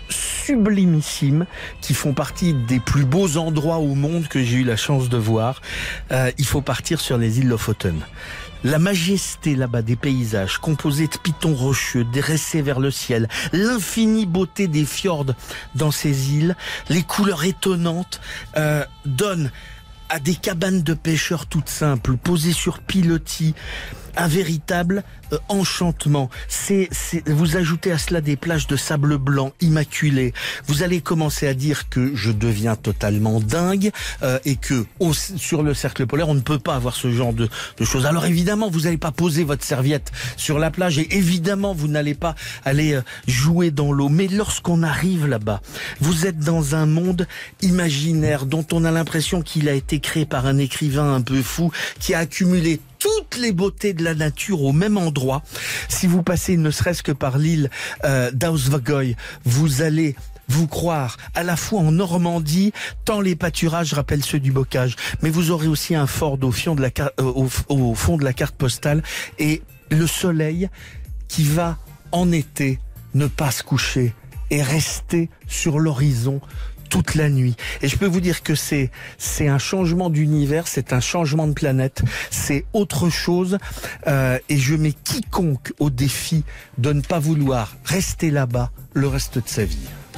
E: sublimissimes qui font partie des plus beaux endroits au monde que j'ai eu la chance de voir. Euh, il faut partir sur les îles Lofoten. La majesté là-bas des paysages composés de pitons rocheux dressés vers le ciel, l'infinie beauté des fjords dans ces îles, les couleurs étonnantes euh, donnent à des cabanes de pêcheurs toutes simples, posées sur pilotis, un véritable euh, enchantement. C'est, c'est, vous ajoutez à cela des plages de sable blanc immaculées. Vous allez commencer à dire que je deviens totalement dingue euh, et que au, sur le cercle polaire, on ne peut pas avoir ce genre de, de choses. Alors évidemment, vous n'allez pas poser votre serviette sur la plage et évidemment, vous n'allez pas aller euh, jouer dans l'eau. Mais lorsqu'on arrive là-bas, vous êtes dans un monde imaginaire dont on a l'impression qu'il a été créé par un écrivain un peu fou qui a accumulé toutes les beautés de la nature au même endroit. Si vous passez ne serait-ce que par l'île euh, d'Ausvågøy, vous allez vous croire à la fois en Normandie, tant les pâturages rappellent ceux du Bocage, mais vous aurez aussi un ford au fond de la, car- euh, au, au fond de la carte postale et le soleil qui va en été ne pas se coucher et rester sur l'horizon toute la nuit. Et je peux vous dire que c'est c'est un changement d'univers, c'est un changement de planète, c'est autre chose. Euh, et je mets quiconque au défi de ne pas vouloir rester là-bas le reste de sa vie.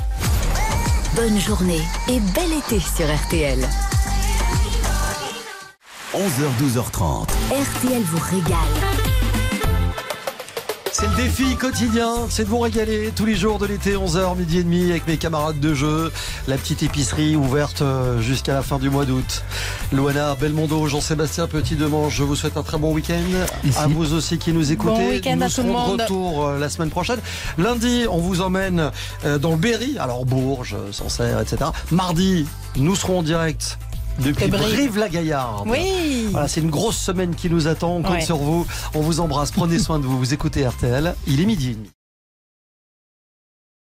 B: Bonne journée et bel été sur R T L.
A: onze heures douze heures trente.
B: R T L vous régale.
C: C'est le défi quotidien, c'est de vous régaler tous les jours de l'été, onze heures, midi et demi, avec mes camarades de jeu. La petite épicerie ouverte jusqu'à la fin du mois d'août. Loana, Belmondo, Jean-Sébastien Petit-Demange, je vous souhaite un très bon week-end. Ici. À vous aussi qui nous écoutez.
D: Bon week-end
C: nous
D: à tout le
C: serons de
D: monde.
C: retour la semaine prochaine. Lundi, on vous emmène dans le Berry, alors Bourges, Sancerre, et cetera. Mardi, nous serons en direct depuis Brive-la-Gaillarde.
D: Oui.
C: Voilà, c'est une grosse semaine qui nous attend. On compte
D: ouais.
C: sur vous. On vous embrasse. Prenez soin de vous. Vous écoutez R T L. Il est midi et demi.